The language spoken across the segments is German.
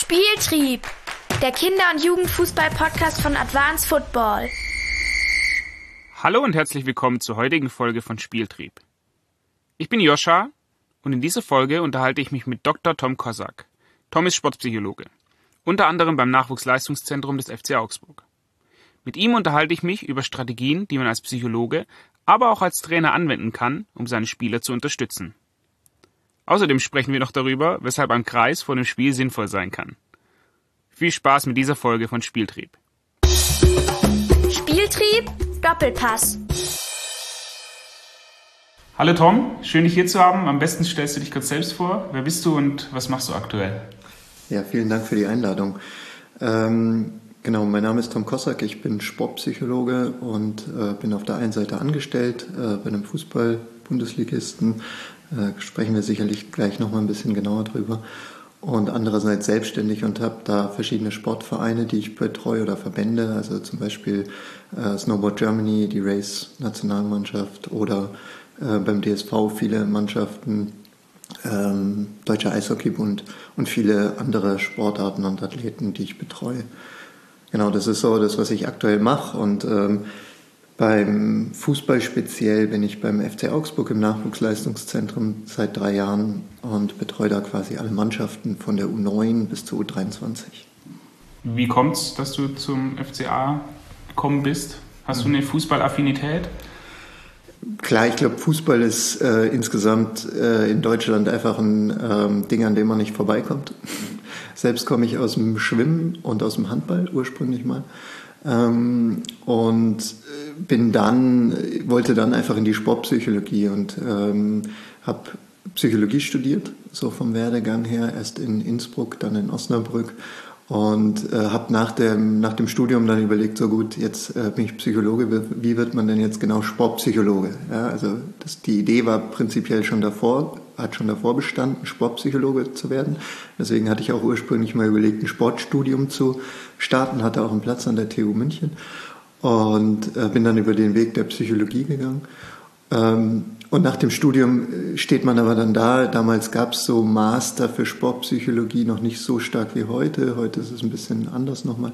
Spieltrieb, der Kinder- und Jugendfußball-Podcast von Advanced Football. Hallo und herzlich willkommen zur heutigen Folge von Spieltrieb. Ich bin Joscha und in dieser Folge unterhalte ich mich mit Dr. Tom Kossak. Tom ist Sportpsychologe, unter anderem beim Nachwuchsleistungszentrum des FC Augsburg. Mit ihm unterhalte ich mich über Strategien, die man als Psychologe, aber auch als Trainer anwenden kann, um seine Spieler zu unterstützen. Außerdem sprechen wir noch darüber, weshalb ein Kreis vor dem Spiel sinnvoll sein kann. Viel Spaß mit dieser Folge von Spieltrieb. Spieltrieb, Doppelpass. Hallo Tom, schön dich hier zu haben. Am besten stellst du dich kurz selbst vor. Wer bist du und was machst du aktuell? Ja, vielen Dank für die Einladung. Genau, mein Name ist Tom Kossak, ich bin Sportpsychologe und bin auf der einen Seite angestellt bei einem Fußball-Bundesligisten. Sprechen wir sicherlich gleich nochmal ein bisschen genauer drüber. Und andererseits selbstständig und habe da verschiedene Sportvereine, die ich betreue oder Verbände, also zum Beispiel Snowboard Germany, die Race-Nationalmannschaft oder beim DSV viele Mannschaften, Deutscher Eishockeybund und viele andere Sportarten und Athleten, die ich betreue. Genau, das ist so das, was ich aktuell mache. Und beim Fußball speziell bin ich beim FC Augsburg im Nachwuchsleistungszentrum seit 3 Jahren und betreue da quasi alle Mannschaften von der U9 bis zur U23. Wie kommt's, dass du zum FCA gekommen bist? Hast du eine Fußballaffinität? Klar, ich glaube, Fußball ist insgesamt in Deutschland einfach ein Ding, an dem man nicht vorbeikommt. Selbst komme ich aus dem Schwimmen und aus dem Handball ursprünglich mal. Und wollte dann einfach in die Sportpsychologie und habe Psychologie studiert, so vom Werdegang her, erst in Innsbruck, dann in Osnabrück und habe nach dem Studium dann überlegt, so gut, jetzt bin ich Psychologe, wie wird man denn jetzt genau Sportpsychologe? Ja, also die Idee war prinzipiell hat schon davor bestanden, Sportpsychologe zu werden. Deswegen hatte ich auch ursprünglich mal überlegt, ein Sportstudium zu starten, hatte auch einen Platz an der TU München und bin dann über den Weg der Psychologie gegangen. Und nach dem Studium steht man aber dann da. Damals gab es so Master für Sportpsychologie noch nicht so stark wie heute. Heute ist es ein bisschen anders nochmal.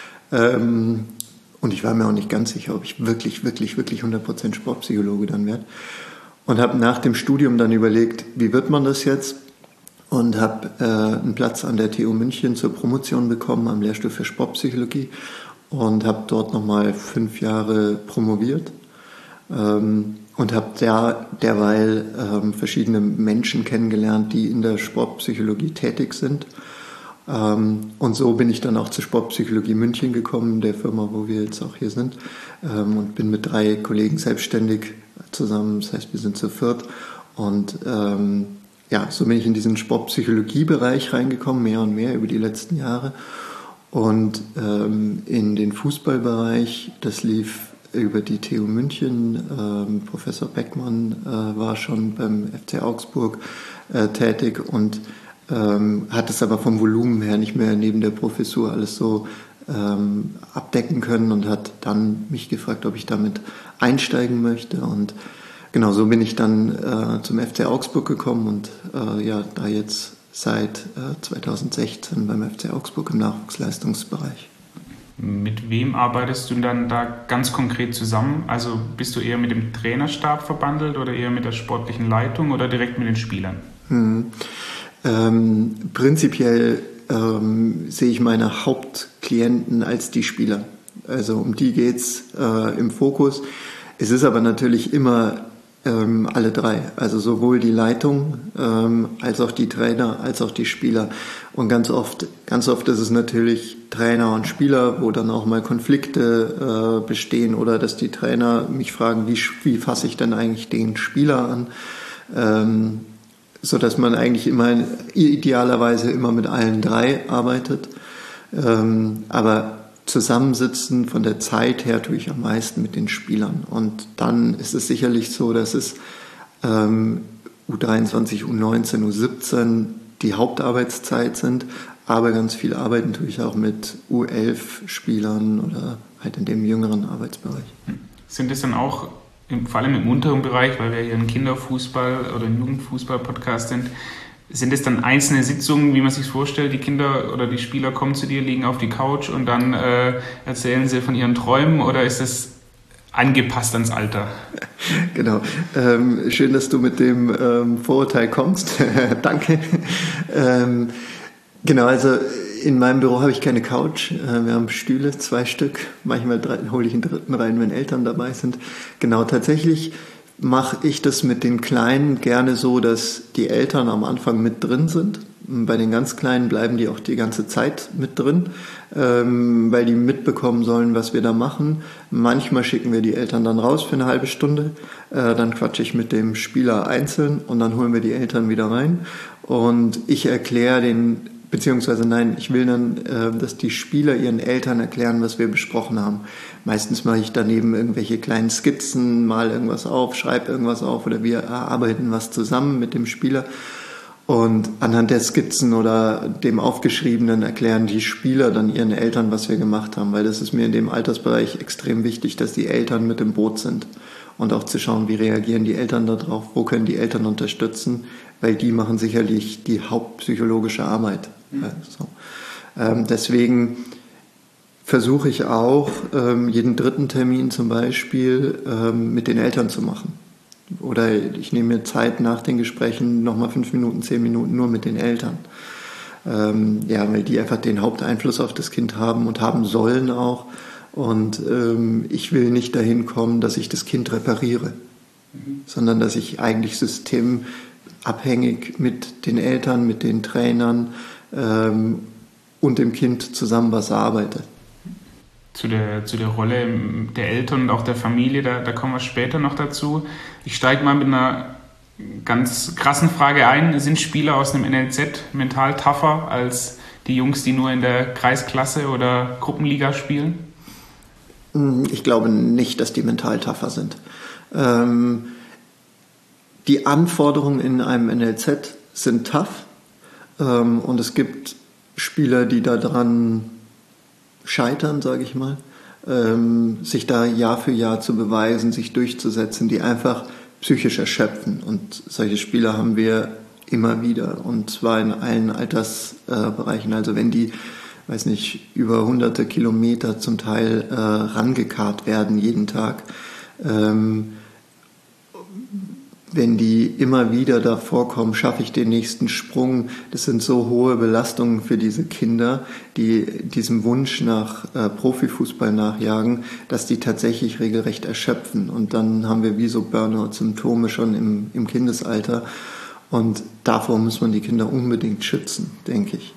Und ich war mir auch nicht ganz sicher, ob ich wirklich 100% Sportpsychologe dann werde. Und habe nach dem Studium dann überlegt, wie wird man das jetzt? Und habe einen Platz an der TU München zur Promotion bekommen am Lehrstuhl für Sportpsychologie und habe dort nochmal 5 Jahre promoviert. Und habe derweil verschiedene Menschen kennengelernt, die in der Sportpsychologie tätig sind. Und so bin ich dann auch zur Sportpsychologie München gekommen, der Firma, wo wir jetzt auch hier sind. Und bin mit 3 Kollegen selbstständig zusammen, das heißt, wir sind zu 4. Und so bin ich in diesen Sportpsychologie-Bereich reingekommen, mehr und mehr über die letzten Jahre. Und in den Fußballbereich, das lief über die TU München. Professor Beckmann war schon beim FC Augsburg tätig und hat es aber vom Volumen her nicht mehr neben der Professur alles so abdecken können und hat dann mich gefragt, ob ich damit einsteigen möchte. Und genau so bin ich dann zum FC Augsburg gekommen und da jetzt seit 2016 beim FC Augsburg im Nachwuchsleistungsbereich. Mit wem arbeitest du dann da ganz konkret zusammen? Also bist du eher mit dem Trainerstab verbandelt oder eher mit der sportlichen Leitung oder direkt mit den Spielern? Prinzipiell sehe ich meine Hauptklienten als die Spieler. Also um die geht's im Fokus. Es ist aber natürlich immer alle 3, also sowohl die Leitung als auch die Trainer, als auch die Spieler. Und ganz oft ist es natürlich Trainer und Spieler, wo dann auch mal Konflikte bestehen oder dass die Trainer mich fragen, wie fasse ich denn eigentlich den Spieler an, so dass man eigentlich idealerweise immer mit allen 3 arbeitet. Aber zusammensitzen von der Zeit her tue ich am meisten mit den Spielern. Und dann ist es sicherlich so, dass es U23, U19, U17 die Hauptarbeitszeit sind, aber ganz viel arbeiten tue ich auch mit U11-Spielern oder halt in dem jüngeren Arbeitsbereich. Sind es dann auch, vor allem im unteren Bereich, weil wir hier ein Kinderfußball- oder ein Jugendfußball-Podcast sind, Sind es dann einzelne Sitzungen, wie man sich vorstellt? Die Kinder oder die Spieler kommen zu dir, liegen auf die Couch und dann erzählen sie von ihren Träumen, oder ist es angepasst ans Alter? Genau. Schön, dass du mit dem Vorurteil kommst. Danke. Genau, also in meinem Büro habe ich keine Couch. Wir haben Stühle, 2 Stück. Manchmal hole ich einen dritten rein, wenn Eltern dabei sind. Genau, tatsächlich mache ich das mit den Kleinen gerne so, dass die Eltern am Anfang mit drin sind. Bei den ganz Kleinen bleiben die auch die ganze Zeit mit drin, weil die mitbekommen sollen, was wir da machen. Manchmal schicken wir die Eltern dann raus für eine halbe Stunde. Dann quatsche ich mit dem Spieler einzeln und dann holen wir die Eltern wieder rein. Und ich erkläre ich will dann, dass die Spieler ihren Eltern erklären, was wir besprochen haben. Meistens mache ich daneben irgendwelche kleinen Skizzen, mal irgendwas auf, schreibe irgendwas auf oder wir erarbeiten was zusammen mit dem Spieler. Und anhand der Skizzen oder dem Aufgeschriebenen erklären die Spieler dann ihren Eltern, was wir gemacht haben. Weil das ist mir in dem Altersbereich extrem wichtig, dass die Eltern mit im Boot sind. Und auch zu schauen, wie reagieren die Eltern darauf, wo können die Eltern unterstützen, weil die machen sicherlich die hauptpsychologische Arbeit. Deswegen versuche ich auch, jeden 3. Termin zum Beispiel mit den Eltern zu machen. Oder ich nehme mir Zeit nach den Gesprächen, nochmal 5 Minuten, 10 Minuten nur mit den Eltern. Weil die einfach den Haupteinfluss auf das Kind haben und haben sollen auch. Und ich will nicht dahin kommen, dass ich das Kind repariere, sondern dass ich eigentlich systemabhängig mit den Eltern, mit den Trainern und dem Kind zusammen was arbeite. Zu der Rolle der Eltern und auch der Familie, da kommen wir später noch dazu. Ich steige mal mit einer ganz krassen Frage ein. Sind Spieler aus einem NLZ mental tougher als die Jungs, die nur in der Kreisklasse oder Gruppenliga spielen? Ich glaube nicht, dass die mental tougher sind. Die Anforderungen in einem NLZ sind tough. Und es gibt Spieler, die daran scheitern, sage ich mal, sich da Jahr für Jahr zu beweisen, sich durchzusetzen, die einfach psychisch erschöpfen. Und solche Spieler haben wir immer wieder, und zwar in allen Altersbereichen. Also wenn die, über hunderte Kilometer zum Teil rangekarrt werden jeden Tag, wenn die immer wieder davor kommen, schaffe ich den nächsten Sprung. Das sind so hohe Belastungen für diese Kinder, die diesem Wunsch nach Profifußball nachjagen, dass die tatsächlich regelrecht erschöpfen. Und dann haben wir wie so Burnout-Symptome schon im Kindesalter. Und davor muss man die Kinder unbedingt schützen, denke ich.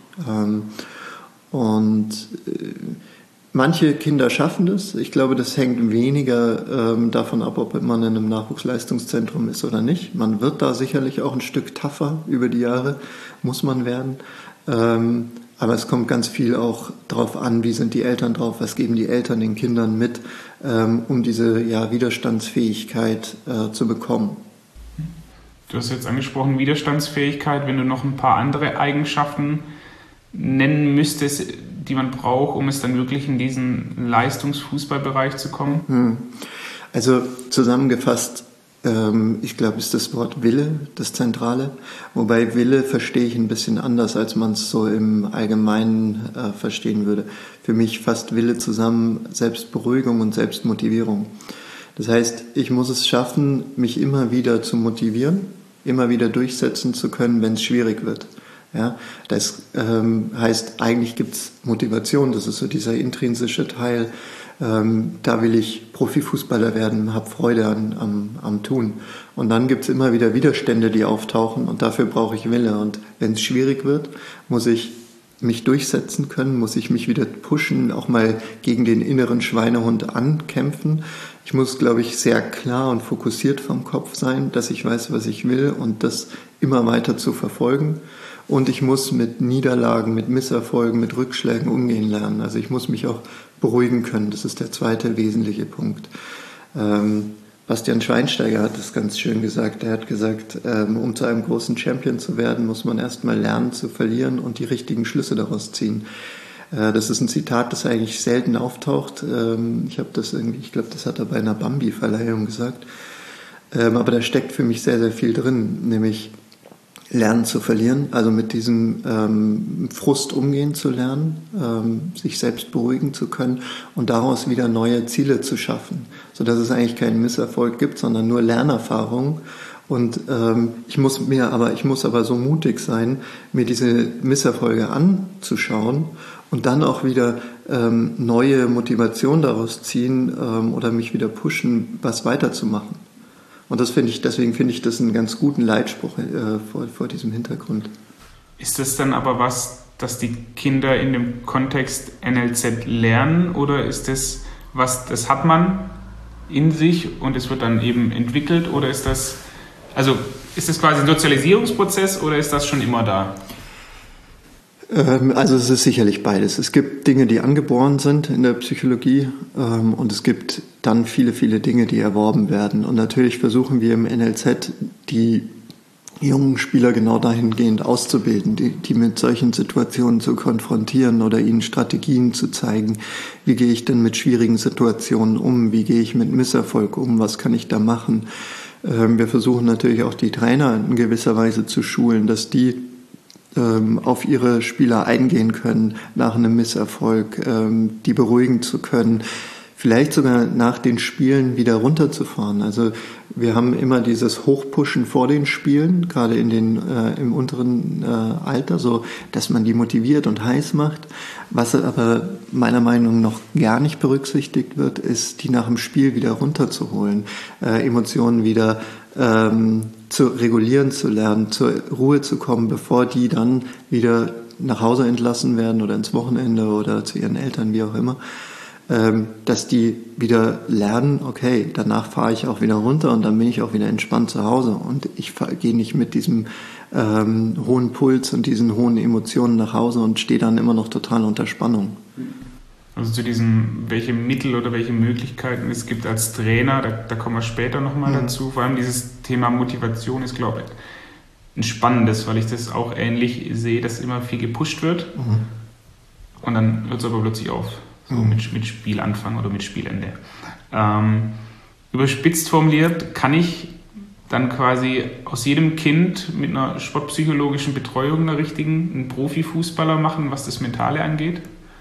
Manche Kinder schaffen das. Ich glaube, das hängt weniger davon ab, ob man in einem Nachwuchsleistungszentrum ist oder nicht. Man wird da sicherlich auch ein Stück tougher über die Jahre, muss man werden. Aber es kommt ganz viel auch drauf an, wie sind die Eltern drauf, was geben die Eltern den Kindern mit, um diese Widerstandsfähigkeit zu bekommen. Du hast jetzt angesprochen, Widerstandsfähigkeit. Wenn du noch ein paar andere Eigenschaften nennen müsstest, die man braucht, um es dann wirklich in diesen Leistungsfußballbereich zu kommen? Also zusammengefasst, ich glaube, ist das Wort Wille das Zentrale. Wobei Wille verstehe ich ein bisschen anders, als man es so im Allgemeinen verstehen würde. Für mich fasst Wille zusammen Selbstberuhigung und Selbstmotivierung. Das heißt, ich muss es schaffen, mich immer wieder zu motivieren, immer wieder durchsetzen zu können, wenn es schwierig wird. Ja, das heißt, eigentlich gibt es Motivation, das ist so dieser intrinsische Teil. Da will ich Profifußballer werden, habe Freude am Tun. Und dann gibt es immer wieder Widerstände, die auftauchen, und dafür brauche ich Wille. Und wenn es schwierig wird, muss ich mich durchsetzen können, muss ich mich wieder pushen, auch mal gegen den inneren Schweinehund ankämpfen. Ich muss, glaube ich, sehr klar und fokussiert vom Kopf sein, dass ich weiß, was ich will, und das immer weiter zu verfolgen. Und ich muss mit Niederlagen, mit Misserfolgen, mit Rückschlägen umgehen lernen. Also ich muss mich auch beruhigen können. Das ist der zweite wesentliche Punkt. Bastian Schweinsteiger hat das ganz schön gesagt. Er hat gesagt, um zu einem großen Champion zu werden, muss man erstmal lernen zu verlieren und die richtigen Schlüsse daraus ziehen. Das ist ein Zitat, das eigentlich selten auftaucht. Ich glaube, das hat er bei einer Bambi-Verleihung gesagt. Aber da steckt für mich sehr, sehr viel drin, nämlich lernen zu verlieren, also mit diesem Frust umgehen zu lernen, sich selbst beruhigen zu können und daraus wieder neue Ziele zu schaffen, sodass es eigentlich keinen Misserfolg gibt, sondern nur Lernerfahrung. Und ich muss aber so mutig sein, mir diese Misserfolge anzuschauen und dann auch wieder neue Motivation daraus ziehen oder mich wieder pushen, was weiterzumachen. Und deswegen finde ich das einen ganz guten Leitspruch vor diesem Hintergrund. Ist das dann aber was, dass die Kinder in dem Kontext NLZ lernen, oder ist das was, das hat man in sich und es wird dann eben entwickelt, oder ist das quasi ein Sozialisierungsprozess oder ist das schon immer da? Also es ist sicherlich beides. Es gibt Dinge, die angeboren sind in der Psychologie und es gibt dann viele, viele Dinge, die erworben werden. Und natürlich versuchen wir im NLZ die jungen Spieler genau dahingehend auszubilden, die mit solchen Situationen zu konfrontieren oder ihnen Strategien zu zeigen. Wie gehe ich denn mit schwierigen Situationen um? Wie gehe ich mit Misserfolg um? Was kann ich da machen? Wir versuchen natürlich auch die Trainer in gewisser Weise zu schulen, dass die auf ihre Spieler eingehen können nach einem Misserfolg, die beruhigen zu können, vielleicht sogar nach den Spielen wieder runterzufahren. Also wir haben immer dieses Hochpushen vor den Spielen, gerade im unteren Alter, so dass man die motiviert und heiß macht. Was aber meiner Meinung nach noch gar nicht berücksichtigt wird, ist, die nach dem Spiel wieder runterzuholen, Emotionen wieder zu regulieren zu lernen, zur Ruhe zu kommen, bevor die dann wieder nach Hause entlassen werden oder ins Wochenende oder zu ihren Eltern, wie auch immer, dass die wieder lernen, okay, danach fahre ich auch wieder runter und dann bin ich auch wieder entspannt zu Hause und ich gehe nicht mit diesem hohen Puls und diesen hohen Emotionen nach Hause und stehe dann immer noch total unter Spannung. Also zu diesem, welche Mittel oder welche Möglichkeiten es gibt als Trainer, da kommen wir später nochmal dazu. Vor allem dieses Thema Motivation ist, glaube ich, ein spannendes, weil ich das auch ähnlich sehe, dass immer viel gepusht wird und dann hört es aber plötzlich auf, so mit Spielanfang oder mit Spielende. Überspitzt formuliert, kann ich dann quasi aus jedem Kind mit einer sportpsychologischen Betreuung einen Profifußballer machen, was das Mentale angeht?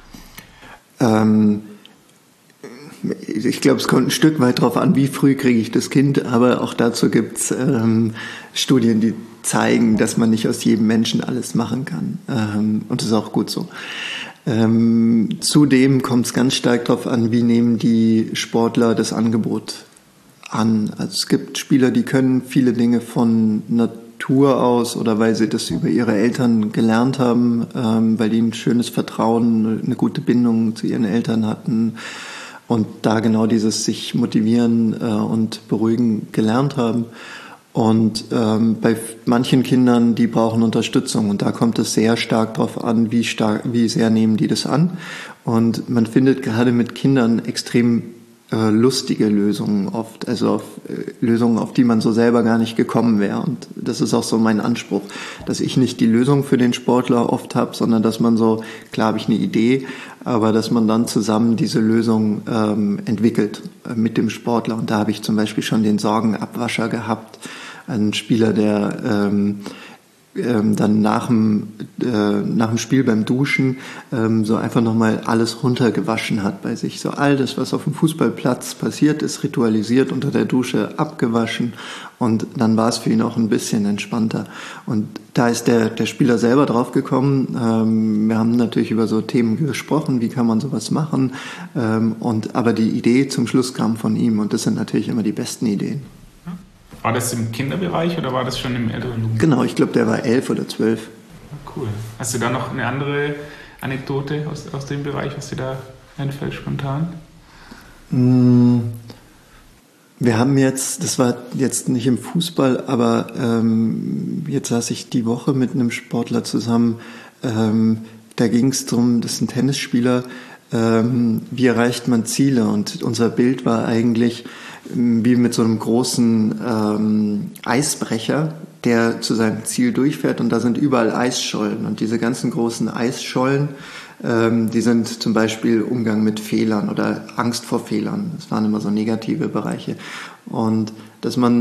Ich glaube, es kommt ein Stück weit darauf an, wie früh kriege ich das Kind, aber auch dazu gibt es Studien, die zeigen, dass man nicht aus jedem Menschen alles machen kann. Und das ist auch gut so. Zudem kommt es ganz stark darauf an, wie nehmen die Sportler das Angebot an. Also es gibt Spieler, die können viele Dinge von Natur aus oder weil sie das über ihre Eltern gelernt haben, weil die ein schönes Vertrauen, eine gute Bindung zu ihren Eltern hatten und da genau dieses sich motivieren und beruhigen gelernt haben. Und bei manchen Kindern, die brauchen Unterstützung und da kommt es sehr stark darauf an, wie sehr nehmen die das an. Und man findet gerade mit Kindern extrem lustige Lösungen oft, also Lösungen, auf die man so selber gar nicht gekommen wäre. Und das ist auch so mein Anspruch, dass ich nicht die Lösung für den Sportler oft habe, sondern dass man so, klar habe ich eine Idee, aber dass man dann zusammen diese Lösung entwickelt mit dem Sportler. Und da habe ich zum Beispiel schon den Sorgenabwascher gehabt, einen Spieler, der dann nach dem Spiel beim Duschen so einfach nochmal alles runtergewaschen hat bei sich. So all das, was auf dem Fußballplatz passiert ist, ritualisiert unter der Dusche abgewaschen und dann war es für ihn auch ein bisschen entspannter. Und da ist der Spieler selber drauf gekommen. Wir haben natürlich über so Themen gesprochen, wie kann man sowas machen. Aber die Idee zum Schluss kam von ihm und das sind natürlich immer die besten Ideen. War das im Kinderbereich oder war das schon im älteren Jugend? Genau, ich glaube, der war 11 oder 12. Cool. Hast du da noch eine andere Anekdote aus dem Bereich, was dir da einfällt spontan? Wir haben das war jetzt nicht im Fußball, aber jetzt saß ich die Woche mit einem Sportler zusammen. Da ging es darum, das ist ein Tennisspieler, wie erreicht man Ziele? Und unser Bild war eigentlich wie mit so einem großen Eisbrecher, der zu seinem Ziel durchfährt und da sind überall Eisschollen und diese ganzen großen Eisschollen, die sind zum Beispiel Umgang mit Fehlern oder Angst vor Fehlern. Das waren immer so negative Bereiche und dass man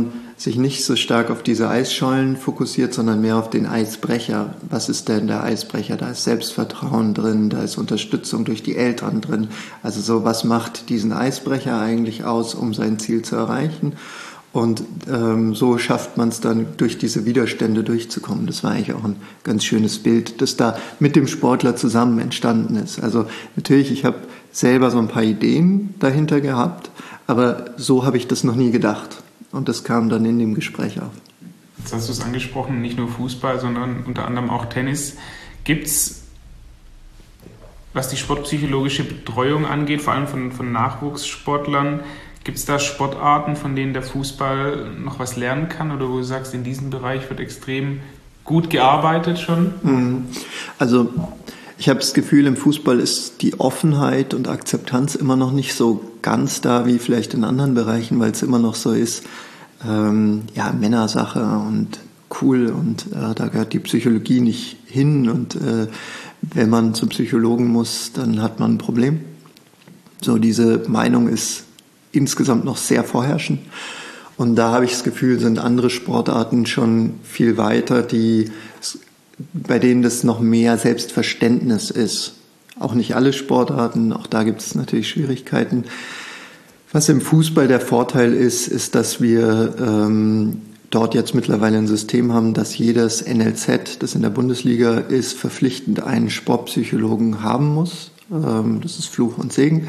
sich nicht so stark auf diese Eisschollen fokussiert, sondern mehr auf den Eisbrecher. Was ist denn der Eisbrecher? Da ist Selbstvertrauen drin, da ist Unterstützung durch die Eltern drin. Also so, was macht diesen Eisbrecher eigentlich aus, um sein Ziel zu erreichen? Und so schafft man es dann, durch diese Widerstände durchzukommen. Das war eigentlich auch ein ganz schönes Bild, das da mit dem Sportler zusammen entstanden ist. Also natürlich, ich habe selber so ein paar Ideen dahinter gehabt, aber so habe ich das noch nie gedacht. Und das kam dann in dem Gespräch auf. Jetzt hast du es angesprochen, nicht nur Fußball, sondern unter anderem auch Tennis. Gibt es, was die sportpsychologische Betreuung angeht, vor allem von Nachwuchssportlern, gibt es da Sportarten, von denen der Fußball noch was lernen kann oder wo du sagst, in diesem Bereich wird extrem gut gearbeitet schon? Also ich habe das Gefühl, im Fußball ist die Offenheit und Akzeptanz immer noch nicht so ganz da wie vielleicht in anderen Bereichen, weil es immer noch so ist, Männersache und cool und da gehört die Psychologie nicht hin und wenn man zum Psychologen muss, dann hat man ein Problem. So, diese Meinung ist insgesamt noch sehr vorherrschend. Und da habe ich das Gefühl, sind andere Sportarten schon viel weiter, bei denen das noch mehr Selbstverständnis ist. Auch nicht alle Sportarten, auch da gibt es natürlich Schwierigkeiten. Was im Fußball der Vorteil ist, dass wir dort jetzt mittlerweile ein System haben, dass jedes NLZ, das in der Bundesliga ist, verpflichtend einen Sportpsychologen haben muss. Das ist Fluch und Segen.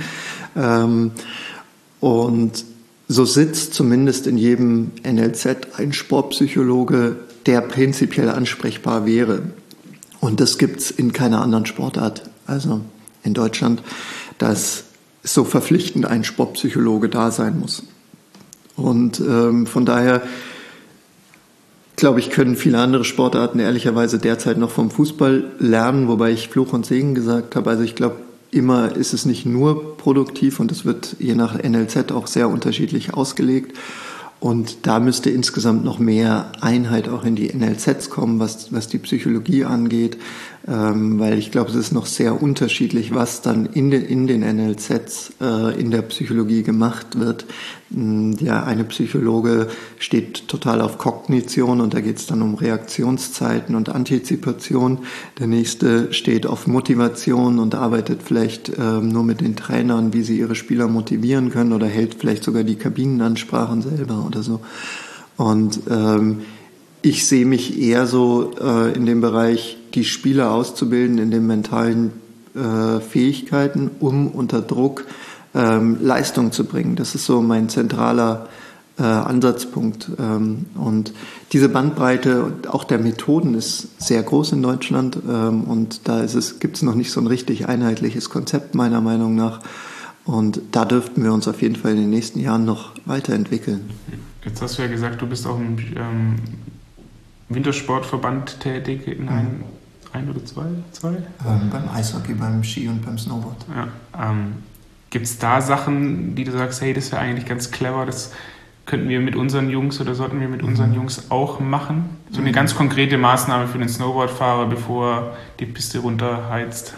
Und so sitzt zumindest in jedem NLZ ein Sportpsychologe, der prinzipiell ansprechbar wäre. Und das gibt's in keiner anderen Sportart. Also in Deutschland, dass so verpflichtend ein Sportpsychologe da sein muss. Und von daher, glaube ich, können viele andere Sportarten ehrlicherweise derzeit noch vom Fußball lernen, wobei ich Fluch und Segen gesagt habe. Also ich glaube, immer ist es nicht nur produktiv und es wird je nach NLZ auch sehr unterschiedlich ausgelegt. Und da müsste insgesamt noch mehr Einheit auch in die NLZs kommen, was die Psychologie angeht, weil ich glaube, es ist noch sehr unterschiedlich, was dann in den NLZs in der Psychologie gemacht wird. Der eine Psychologe steht total auf Kognition und da geht es dann um Reaktionszeiten und Antizipation. Der nächste steht auf Motivation und arbeitet vielleicht nur mit den Trainern, wie sie ihre Spieler motivieren können oder hält vielleicht sogar die Kabinenansprachen selber oder so. Und ich sehe mich eher so in dem Bereich, die Spieler auszubilden in den mentalen Fähigkeiten, um unter Druck Leistung zu bringen. Das ist so mein zentraler Ansatzpunkt. Und diese Bandbreite auch der Methoden ist sehr groß in Deutschland und da gibt es noch nicht so ein richtig einheitliches Konzept meiner Meinung nach. Und da dürften wir uns auf jeden Fall in den nächsten Jahren noch weiterentwickeln. Jetzt hast du ja gesagt, du bist auch im Wintersportverband tätig, in ein oder zwei? Beim Eishockey, beim Ski und beim Snowboard. Ja, gibt es da Sachen, die du sagst, hey, das wäre eigentlich ganz clever, das könnten wir mit unseren Jungs oder sollten wir mit unseren Jungs auch machen? So eine ganz konkrete Maßnahme für den Snowboardfahrer, bevor die Piste runterheizt.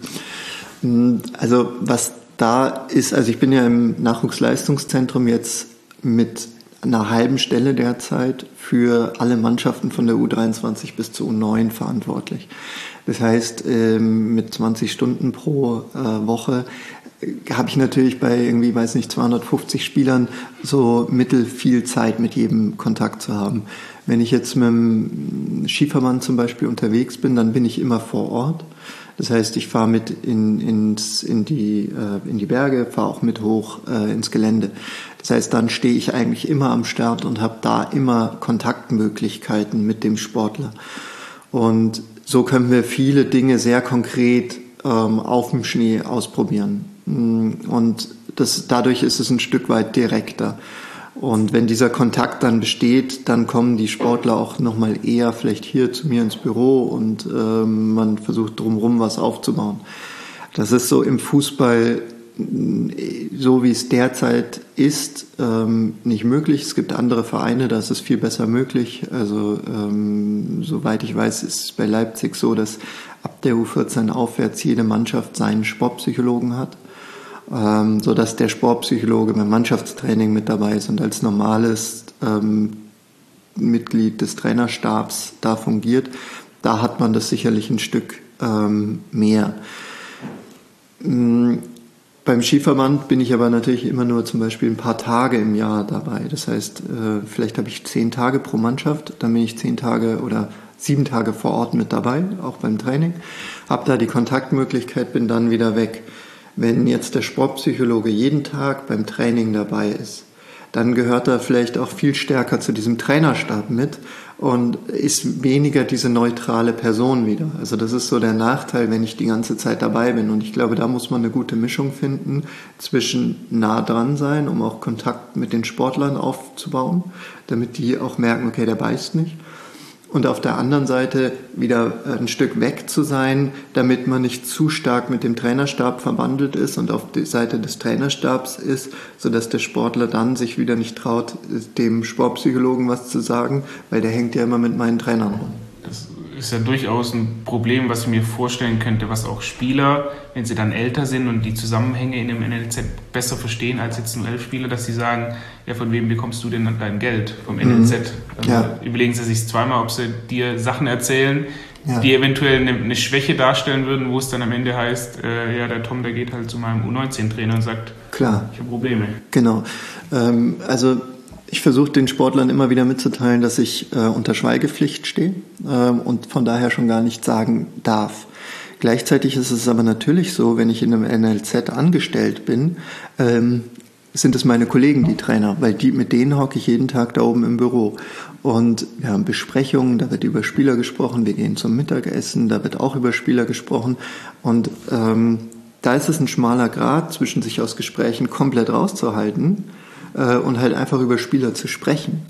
Also was da ist, also ich bin ja im Nachwuchsleistungszentrum jetzt mit einer halben Stelle derzeit für alle Mannschaften von der U23 bis zur U9 verantwortlich. Das heißt, mit 20 Stunden pro Woche habe ich natürlich bei irgendwie, 250 Spielern so viel Zeit, mit jedem Kontakt zu haben. Wenn ich jetzt mit dem Skiverband zum Beispiel unterwegs bin, dann bin ich immer vor Ort. Das heißt, ich fahre mit in die Berge, fahre auch mit hoch ins Gelände. Das heißt, dann stehe ich eigentlich immer am Start und habe da immer Kontaktmöglichkeiten mit dem Sportler. Und so können wir viele Dinge sehr konkret auf dem Schnee ausprobieren. Und dadurch ist es ein Stück weit direkter. Und wenn dieser Kontakt dann besteht, dann kommen die Sportler auch nochmal eher vielleicht hier zu mir ins Büro und man versucht drumherum was aufzubauen. Das ist so im Fußball, so wie es derzeit ist, nicht möglich. Es gibt andere Vereine, da ist es viel besser möglich. Also soweit ich weiß, ist es bei Leipzig so, dass ab der U14 aufwärts jede Mannschaft seinen Sportpsychologen hat. So dass der Sportpsychologe beim Mannschaftstraining mit dabei ist und als normales Mitglied des Trainerstabs da fungiert, da hat man das sicherlich ein Stück mehr. Beim Skiverband bin ich aber natürlich immer nur zum Beispiel ein paar Tage im Jahr dabei. Das heißt, vielleicht habe ich 10 Tage pro Mannschaft, dann bin ich 10 Tage oder 7 Tage vor Ort mit dabei, auch beim Training, habe da die Kontaktmöglichkeit, bin dann wieder weg. Wenn jetzt der Sportpsychologe jeden Tag beim Training dabei ist, dann gehört er vielleicht auch viel stärker zu diesem Trainerstab mit und ist weniger diese neutrale Person wieder. Also das ist so der Nachteil, wenn ich die ganze Zeit dabei bin. Und ich glaube, da muss man eine gute Mischung finden zwischen nah dran sein, um auch Kontakt mit den Sportlern aufzubauen, damit die auch merken, okay, der beißt nicht. Und auf der anderen Seite wieder ein Stück weg zu sein, damit man nicht zu stark mit dem Trainerstab verbandelt ist und auf die Seite des Trainerstabs ist, sodass der Sportler dann sich wieder nicht traut, dem Sportpsychologen was zu sagen, weil der hängt ja immer mit meinen Trainern rum. Das ist ja durchaus ein Problem, was ich mir vorstellen könnte, was auch Spieler, wenn sie dann älter sind und die Zusammenhänge in dem NLZ besser verstehen als jetzt nur 11 Spieler, dass sie sagen, ja, von wem bekommst du denn dein Geld? Vom NLZ. Also ja. Überlegen sie sich zweimal, ob sie dir Sachen erzählen, die eventuell eine Schwäche darstellen würden, wo es dann am Ende heißt, ja, der Tom, der geht halt zu meinem U19-Trainer und sagt, klar, ich habe Probleme. Genau. Also ich versuche den Sportlern immer wieder mitzuteilen, dass ich unter Schweigepflicht stehe und von daher schon gar nichts sagen darf. Gleichzeitig ist es aber natürlich so, wenn ich in einem NLZ angestellt bin, sind es meine Kollegen, die Trainer, weil mit denen hocke ich jeden Tag da oben im Büro. Und wir haben Besprechungen, da wird über Spieler gesprochen, wir gehen zum Mittagessen, da wird auch über Spieler gesprochen. Und da ist es ein schmaler Grat zwischen sich aus Gesprächen komplett rauszuhalten und halt einfach über Spieler zu sprechen.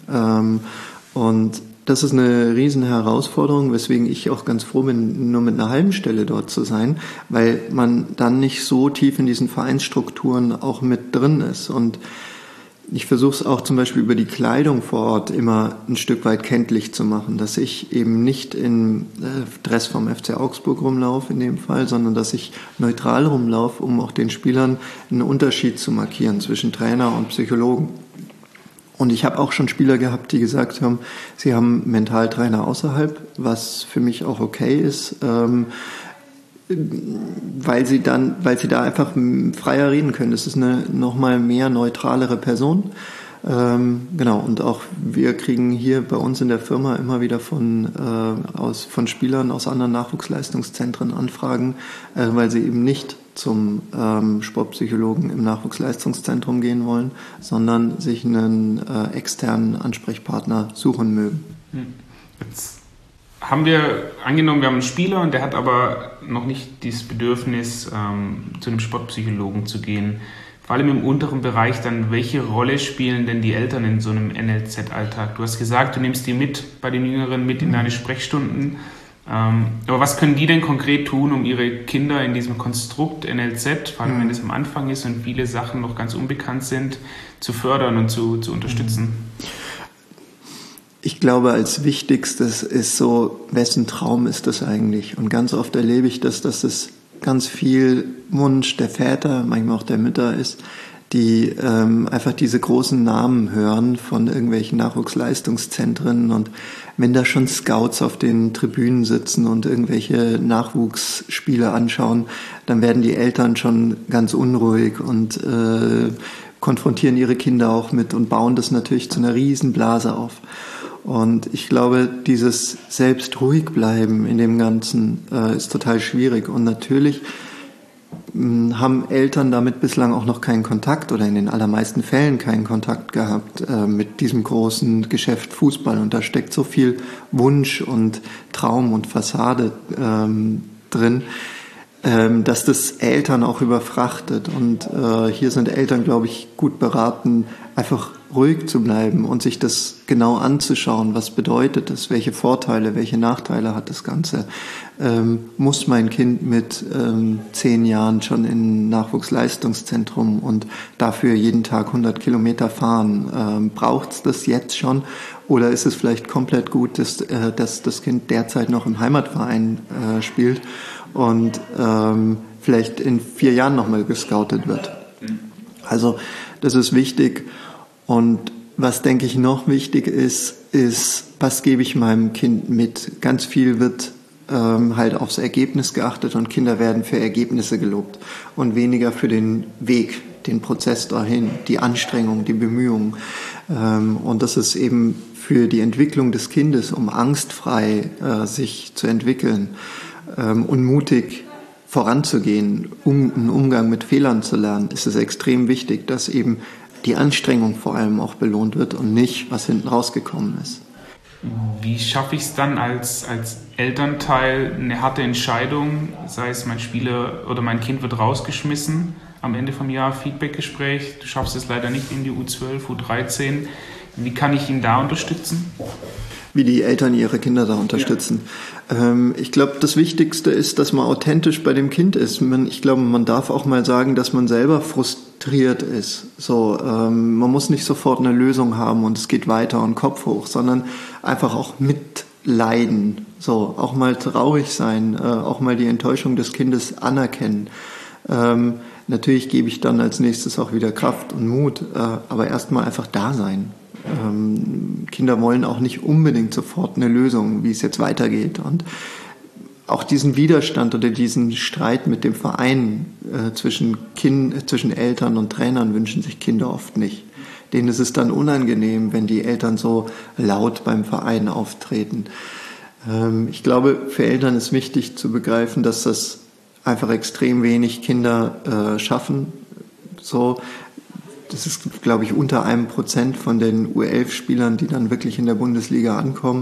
Und das ist eine riesen Herausforderung, weswegen ich auch ganz froh bin, nur mit einer halben Stelle dort zu sein, weil man dann nicht so tief in diesen Vereinsstrukturen auch mit drin ist. Und ich versuche es auch zum Beispiel über die Kleidung vor Ort immer ein Stück weit kenntlich zu machen, dass ich eben nicht in Dress vom FC Augsburg rumlaufe in dem Fall, sondern dass ich neutral rumlaufe, um auch den Spielern einen Unterschied zu markieren zwischen Trainer und Psychologen. Und ich habe auch schon Spieler gehabt, die gesagt haben, sie haben Mentaltrainer außerhalb, was für mich auch okay ist, weil sie da einfach freier reden können. Das ist eine nochmal mehr neutralere Person. Genau, und auch wir kriegen hier bei uns in der Firma immer wieder von Spielern aus anderen Nachwuchsleistungszentren Anfragen, weil sie eben nicht zum Sportpsychologen im Nachwuchsleistungszentrum gehen wollen, sondern sich einen externen Ansprechpartner suchen mögen. Jetzt haben wir angenommen, wir haben einen Spieler und der hat aber noch nicht dieses Bedürfnis, zu einem Sportpsychologen zu gehen. Vor allem im unteren Bereich dann, welche Rolle spielen denn die Eltern in so einem NLZ-Alltag? Du hast gesagt, du nimmst die mit bei den Jüngeren mit in deine Sprechstunden. Aber was können die denn konkret tun, um ihre Kinder in diesem Konstrukt NLZ, vor allem wenn es am Anfang ist und viele Sachen noch ganz unbekannt sind, zu fördern und zu unterstützen? Ich glaube, als Wichtigstes ist so, wessen Traum ist das eigentlich? Und ganz oft erlebe ich das, dass es ganz viel Wunsch der Väter, manchmal auch der Mütter ist, die einfach diese großen Namen hören von irgendwelchen Nachwuchsleistungszentren. Und wenn da schon Scouts auf den Tribünen sitzen und irgendwelche Nachwuchsspiele anschauen, dann werden die Eltern schon ganz unruhig und konfrontieren ihre Kinder auch mit und bauen das natürlich zu einer Riesenblase auf. Und ich glaube, dieses selbst ruhig bleiben in dem Ganzen ist total schwierig. Und natürlich haben Eltern damit bislang auch noch keinen Kontakt oder in den allermeisten Fällen keinen Kontakt gehabt mit diesem großen Geschäft Fußball. Und da steckt so viel Wunsch und Traum und Fassade drin, dass das Eltern auch überfrachtet. Und hier sind Eltern, glaube ich, gut beraten, einfach ruhig zu bleiben und sich das genau anzuschauen. Was bedeutet das? Welche Vorteile, welche Nachteile hat das Ganze? Muss mein Kind mit 10 Jahren schon in ein Nachwuchsleistungszentrum und dafür jeden Tag 100 Kilometer fahren? Braucht es das jetzt schon? Oder ist es vielleicht komplett gut, dass das Kind derzeit noch im Heimatverein spielt und vielleicht in 4 Jahren nochmal gescoutet wird? Also das ist wichtig. Und was denke ich noch wichtig ist, was gebe ich meinem Kind mit? Ganz viel wird halt aufs Ergebnis geachtet und Kinder werden für Ergebnisse gelobt und weniger für den Weg, den Prozess dahin, die Anstrengung, die Bemühungen. Und das ist eben für die Entwicklung des Kindes, um angstfrei sich zu entwickeln und mutig voranzugehen, um einen Umgang mit Fehlern zu lernen, ist es extrem wichtig, dass eben die Anstrengung vor allem auch belohnt wird und nicht, was hinten rausgekommen ist. Wie schaffe ich es dann als Elternteil, eine harte Entscheidung, sei es mein Spieler oder mein Kind wird rausgeschmissen, am Ende vom Jahr Feedbackgespräch, du schaffst es leider nicht in die U12, U13, wie kann ich ihn da unterstützen? Wie die Eltern ihre Kinder da unterstützen. Ja. Ich glaube, das Wichtigste ist, dass man authentisch bei dem Kind ist. Ich glaube, man darf auch mal sagen, dass man selber frustriert ist. Man muss nicht sofort eine Lösung haben und es geht weiter und Kopf hoch, sondern einfach auch mitleiden. Auch mal traurig sein, auch mal die Enttäuschung des Kindes anerkennen. Natürlich gebe ich dann als nächstes auch wieder Kraft und Mut, aber erstmal einfach da sein. Kinder wollen auch nicht unbedingt sofort eine Lösung, wie es jetzt weitergeht. Und auch diesen Widerstand oder diesen Streit mit dem Verein zwischen Eltern und Trainern wünschen sich Kinder oft nicht. Denen ist es dann unangenehm, wenn die Eltern so laut beim Verein auftreten. Ich glaube, für Eltern ist wichtig zu begreifen, dass das einfach extrem wenig Kinder schaffen. Das ist, glaube ich, unter 1% von den U11-Spielern, die dann wirklich in der Bundesliga ankommen.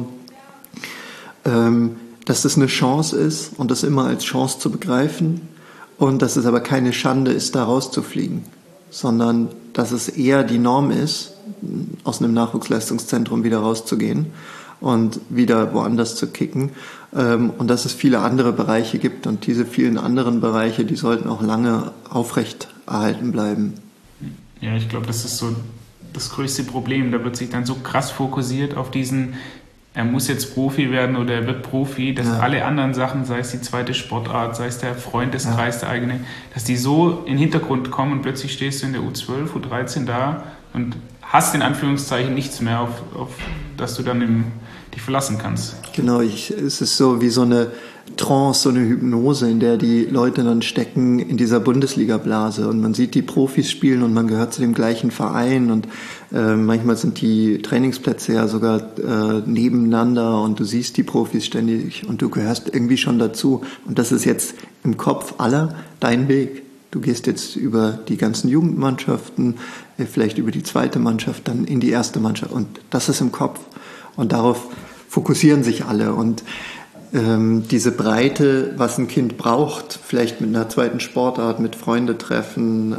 Dass das eine Chance ist und das immer als Chance zu begreifen und dass es aber keine Schande ist, da rauszufliegen, sondern dass es eher die Norm ist, aus einem Nachwuchsleistungszentrum wieder rauszugehen und wieder woanders zu kicken und dass es viele andere Bereiche gibt und diese vielen anderen Bereiche, die sollten auch lange aufrecht erhalten bleiben. Ja, ich glaube, das ist so das größte Problem. Da wird sich dann so krass fokussiert auf diesen, er muss jetzt Profi werden oder er wird Profi, dass alle anderen Sachen, sei es die zweite Sportart, sei es der Freundeskreis, der eigene, dass die so in den Hintergrund kommen und plötzlich stehst du in der U12, U13 da und hast in Anführungszeichen nichts mehr, auf das du dann dich verlassen kannst. Genau, es ist so wie so eine Trance, so eine Hypnose, in der die Leute dann stecken in dieser Bundesliga-Blase und man sieht die Profis spielen und man gehört zu dem gleichen Verein und manchmal sind die Trainingsplätze ja sogar nebeneinander und du siehst die Profis ständig und du gehörst irgendwie schon dazu und das ist jetzt im Kopf aller dein Weg. Du gehst jetzt über die ganzen Jugendmannschaften, vielleicht über die zweite Mannschaft, dann in die erste Mannschaft und das ist im Kopf und darauf fokussieren sich alle und diese Breite, was ein Kind braucht, vielleicht mit einer zweiten Sportart, mit Freunde treffen,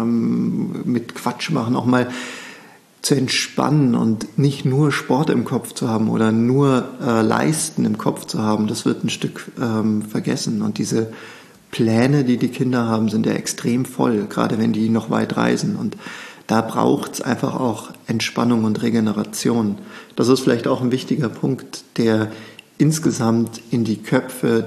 mit Quatsch machen, auch mal zu entspannen und nicht nur Sport im Kopf zu haben oder nur Leisten im Kopf zu haben, das wird ein Stück vergessen. Und diese Pläne, die die Kinder haben, sind ja extrem voll, gerade wenn die noch weit reisen. Und da braucht es einfach auch Entspannung und Regeneration. Das ist vielleicht auch ein wichtiger Punkt, der insgesamt in die Köpfe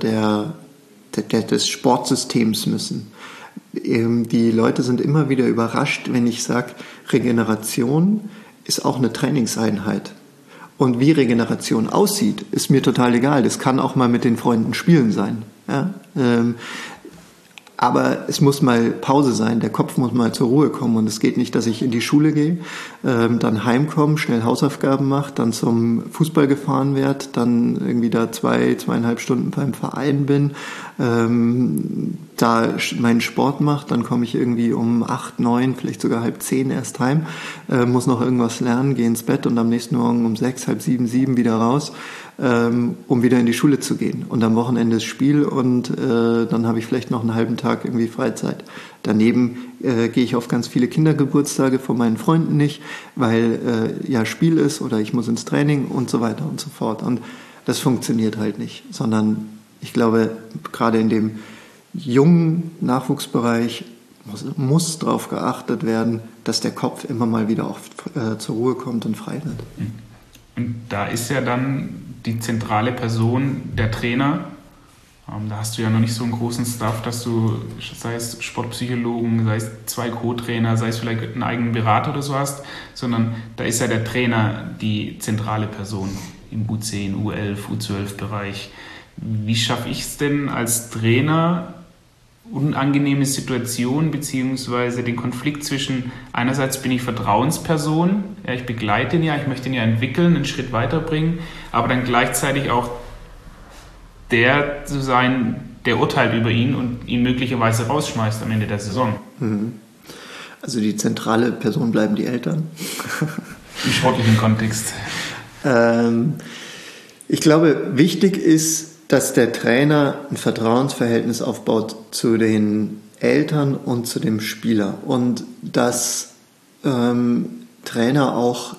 des Sportsystems müssen. Die Leute sind immer wieder überrascht, wenn ich sage, Regeneration ist auch eine Trainingseinheit. Und wie Regeneration aussieht, ist mir total egal. Das kann auch mal mit den Freunden spielen sein. Ja? Aber es muss mal Pause sein, der Kopf muss mal zur Ruhe kommen und es geht nicht, dass ich in die Schule gehe, dann heimkomme, schnell Hausaufgaben mache, dann zum Fußball gefahren werde, dann irgendwie da 2,5 Stunden beim Verein bin, da meinen Sport mache, dann komme ich irgendwie um 8, 9, vielleicht sogar 8:30 erst heim, muss noch irgendwas lernen, gehe ins Bett und am nächsten Morgen um 6, 6:30, 7 wieder raus, um wieder in die Schule zu gehen. Und am Wochenende das Spiel und dann habe ich vielleicht noch einen halben Tag irgendwie Freizeit. Daneben gehe ich auf ganz viele Kindergeburtstage von meinen Freunden nicht, weil ja Spiel ist oder ich muss ins Training und so weiter und so fort. Und das funktioniert halt nicht, sondern ich glaube, gerade in dem jungen Nachwuchsbereich muss darauf geachtet werden, dass der Kopf immer mal wieder auch zur Ruhe kommt und frei wird. Und da ist ja dann die zentrale Person der Trainer Da hast du ja noch nicht so einen großen Staff, dass du, sei es Sportpsychologen, sei es 2 Co-Trainer, sei es vielleicht einen eigenen Berater oder so hast, sondern da ist ja der Trainer die zentrale Person im U10, U11, U12-Bereich. Wie schaffe ich es denn als Trainer, unangenehme Situationen beziehungsweise den Konflikt zwischen, einerseits bin ich Vertrauensperson, ja, ich begleite ihn ja, ich möchte ihn ja entwickeln, einen Schritt weiterbringen, aber dann gleichzeitig auch der zu sein, der urteilt über ihn und ihn möglicherweise rausschmeißt am Ende der Saison. Also die zentrale Person bleiben die Eltern. Im sportlichen Kontext. Ich glaube, wichtig ist, dass der Trainer ein Vertrauensverhältnis aufbaut zu den Eltern und zu dem Spieler und dass Trainer auch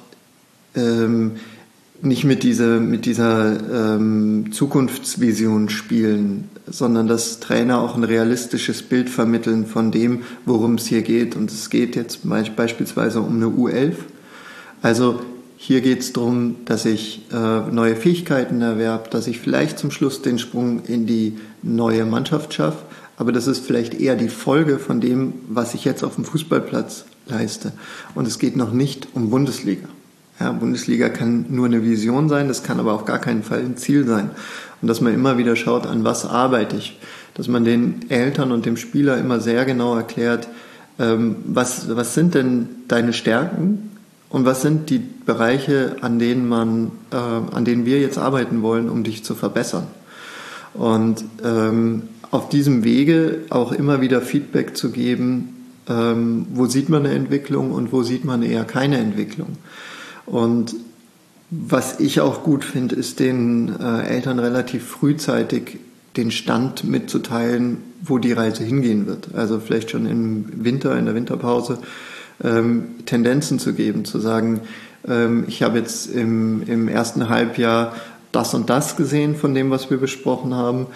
nicht mit dieser Zukunftsvision spielen, sondern dass Trainer auch ein realistisches Bild vermitteln von dem, worum es hier geht. Und es geht jetzt beispielsweise um eine U11. Also hier geht es darum, dass ich neue Fähigkeiten erwerbe, dass ich vielleicht zum Schluss den Sprung in die neue Mannschaft schaffe. Aber das ist vielleicht eher die Folge von dem, was ich jetzt auf dem Fußballplatz leiste. Und es geht noch nicht um Bundesliga. Ja, Bundesliga kann nur eine Vision sein, das kann aber auf gar keinen Fall ein Ziel sein. Und dass man immer wieder schaut, an was arbeite ich. Dass man den Eltern und dem Spieler immer sehr genau erklärt, was sind denn deine Stärken und was sind die Bereiche, an denen wir jetzt arbeiten wollen, um dich zu verbessern. Und auf diesem Wege auch immer wieder Feedback zu geben, wo sieht man eine Entwicklung und wo sieht man eher keine Entwicklung. Und was ich auch gut finde, ist den Eltern relativ frühzeitig den Stand mitzuteilen, wo die Reise hingehen wird. Also vielleicht schon im Winter, in der Winterpause, Tendenzen zu geben, zu sagen, ich habe jetzt im ersten Halbjahr das und das gesehen von dem, was wir besprochen haben,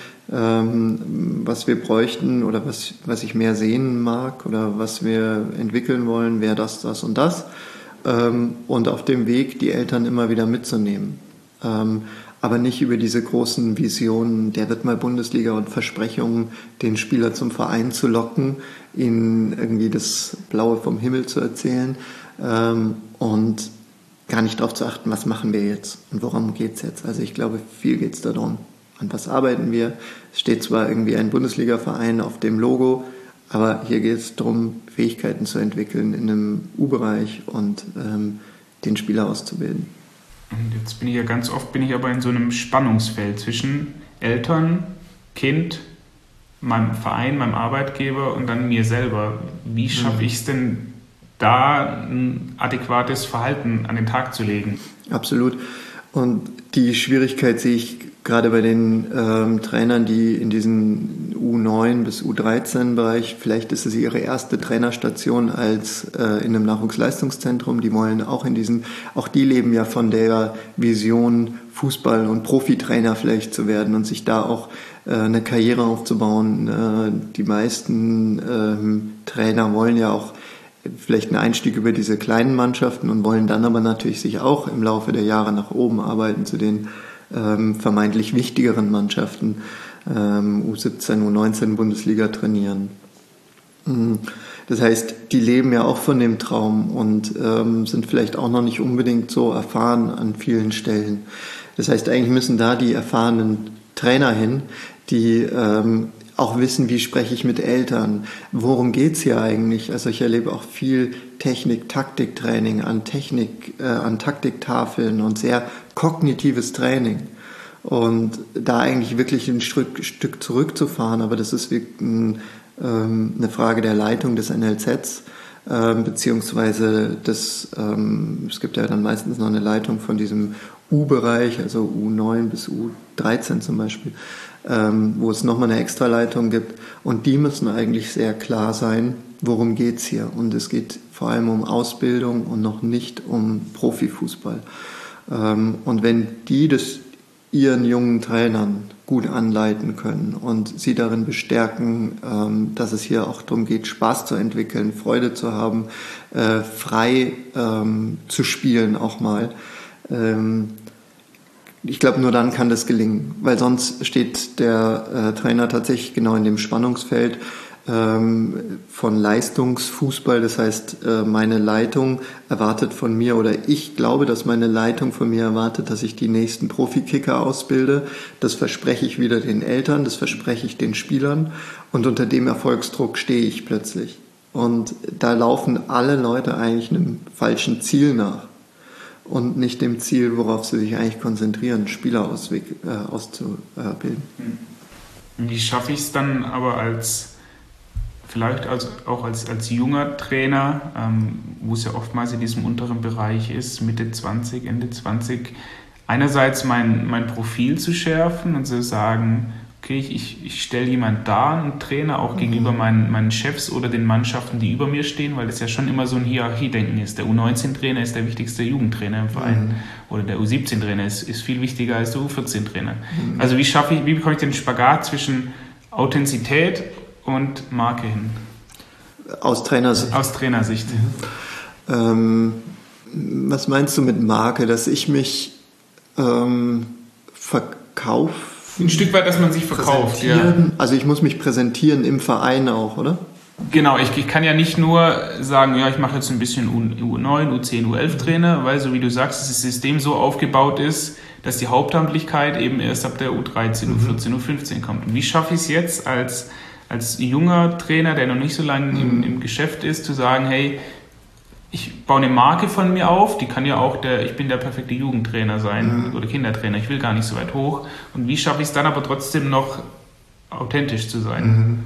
was wir bräuchten oder was ich mehr sehen mag oder was wir entwickeln wollen, wäre das und das. Und auf dem Weg die Eltern immer wieder mitzunehmen. Aber nicht über diese großen Visionen, der wird mal Bundesliga und Versprechungen, den Spieler zum Verein zu locken, ihnen irgendwie das Blaue vom Himmel zu erzählen und gar nicht darauf zu achten, was machen wir jetzt und worum geht es jetzt. Also ich glaube, viel geht es darum, an was arbeiten wir. Es steht zwar irgendwie ein Bundesliga-Verein auf dem Logo, aber hier geht es darum, Fähigkeiten zu entwickeln in einem U-Bereich und den Spieler auszubilden. Und jetzt bin ich aber in so einem Spannungsfeld zwischen Eltern, Kind, meinem Verein, meinem Arbeitgeber und dann mir selber. Wie schaffe ich es denn, da ein adäquates Verhalten an den Tag zu legen? Absolut. Und die Schwierigkeit sehe ich gerade bei den Trainern, die in diesen U9 bis U13-Bereich, vielleicht ist es ihre erste Trainerstation als in einem Nachwuchsleistungszentrum, die wollen auch auch die leben ja von der Vision, Fußball- und Profitrainer vielleicht zu werden und sich da auch eine Karriere aufzubauen. Die meisten Trainer wollen ja auch vielleicht einen Einstieg über diese kleinen Mannschaften und wollen dann aber natürlich sich auch im Laufe der Jahre nach oben arbeiten zu den vermeintlich wichtigeren Mannschaften, U17, U19 Bundesliga trainieren. Das heißt, die leben ja auch von dem Traum und sind vielleicht auch noch nicht unbedingt so erfahren an vielen Stellen. Das heißt, eigentlich müssen da die erfahrenen Trainer hin, die auch wissen, wie spreche ich mit Eltern, worum geht's hier eigentlich. Also ich erlebe auch viel Technik-Taktik-Training an Taktiktafeln und sehr kognitives Training. Und da eigentlich wirklich ein Stück zurückzufahren, aber das ist eine Frage der Leitung des NLZs, beziehungsweise es gibt ja dann meistens noch eine Leitung von diesem U-Bereich, also U9 bis U13 zum Beispiel, wo es nochmal eine Extraleitung gibt und die müssen eigentlich sehr klar sein, worum geht's hier. Und es geht vor allem um Ausbildung und noch nicht um Profifußball. Und wenn die das ihren jungen Trainern gut anleiten können und sie darin bestärken, dass es hier auch darum geht, Spaß zu entwickeln, Freude zu haben, frei zu spielen auch mal, Ich glaube, nur dann kann das gelingen, weil sonst steht der Trainer tatsächlich genau in dem Spannungsfeld von Leistungsfußball. Das heißt, meine Leitung erwartet von mir, oder ich glaube, dass meine Leitung von mir erwartet, dass ich die nächsten Profikicker ausbilde. Das verspreche ich wieder den Eltern, das verspreche ich den Spielern, und unter dem Erfolgsdruck stehe ich plötzlich. Und da laufen alle Leute eigentlich einem falschen Ziel nach und nicht dem Ziel, worauf sie sich eigentlich konzentrieren, Spieler auszubilden. Wie schaffe ich es dann aber vielleicht auch als junger Trainer, wo es ja oftmals in diesem unteren Bereich ist, Mitte 20, Ende 20, einerseits mein Profil zu schärfen und zu sagen, okay, ich stelle jemanden dar, einen Trainer, auch gegenüber meinen Chefs oder den Mannschaften, die über mir stehen, weil das ja schon immer so ein Hierarchiedenken ist. Der U19-Trainer ist der wichtigste Jugendtrainer im Verein oder der U17-Trainer ist viel wichtiger als der U14-Trainer. Also wie bekomme ich den Spagat zwischen Authentizität und Marke hin? Aus Trainersicht. Aus Trainersicht. Was meinst du mit Marke? Dass ich mich verkaufe? Ein Stück weit, dass man sich verkauft. Ja. Also ich muss mich präsentieren im Verein auch, oder? Genau, ich kann ja nicht nur sagen, ja, ich mache jetzt ein bisschen U9, U10, U11 Trainer, weil so wie du sagst, das System so aufgebaut ist, dass die Hauptamtlichkeit eben erst ab der U13, U14, U15 kommt. Und wie schaffe ich es jetzt als junger Trainer, der noch nicht so lange im Geschäft ist, zu sagen, hey, ich baue eine Marke von mir auf, die kann ja auch ich bin der perfekte Jugendtrainer sein oder Kindertrainer, ich will gar nicht so weit hoch. Und wie schaffe ich es dann aber trotzdem noch authentisch zu sein?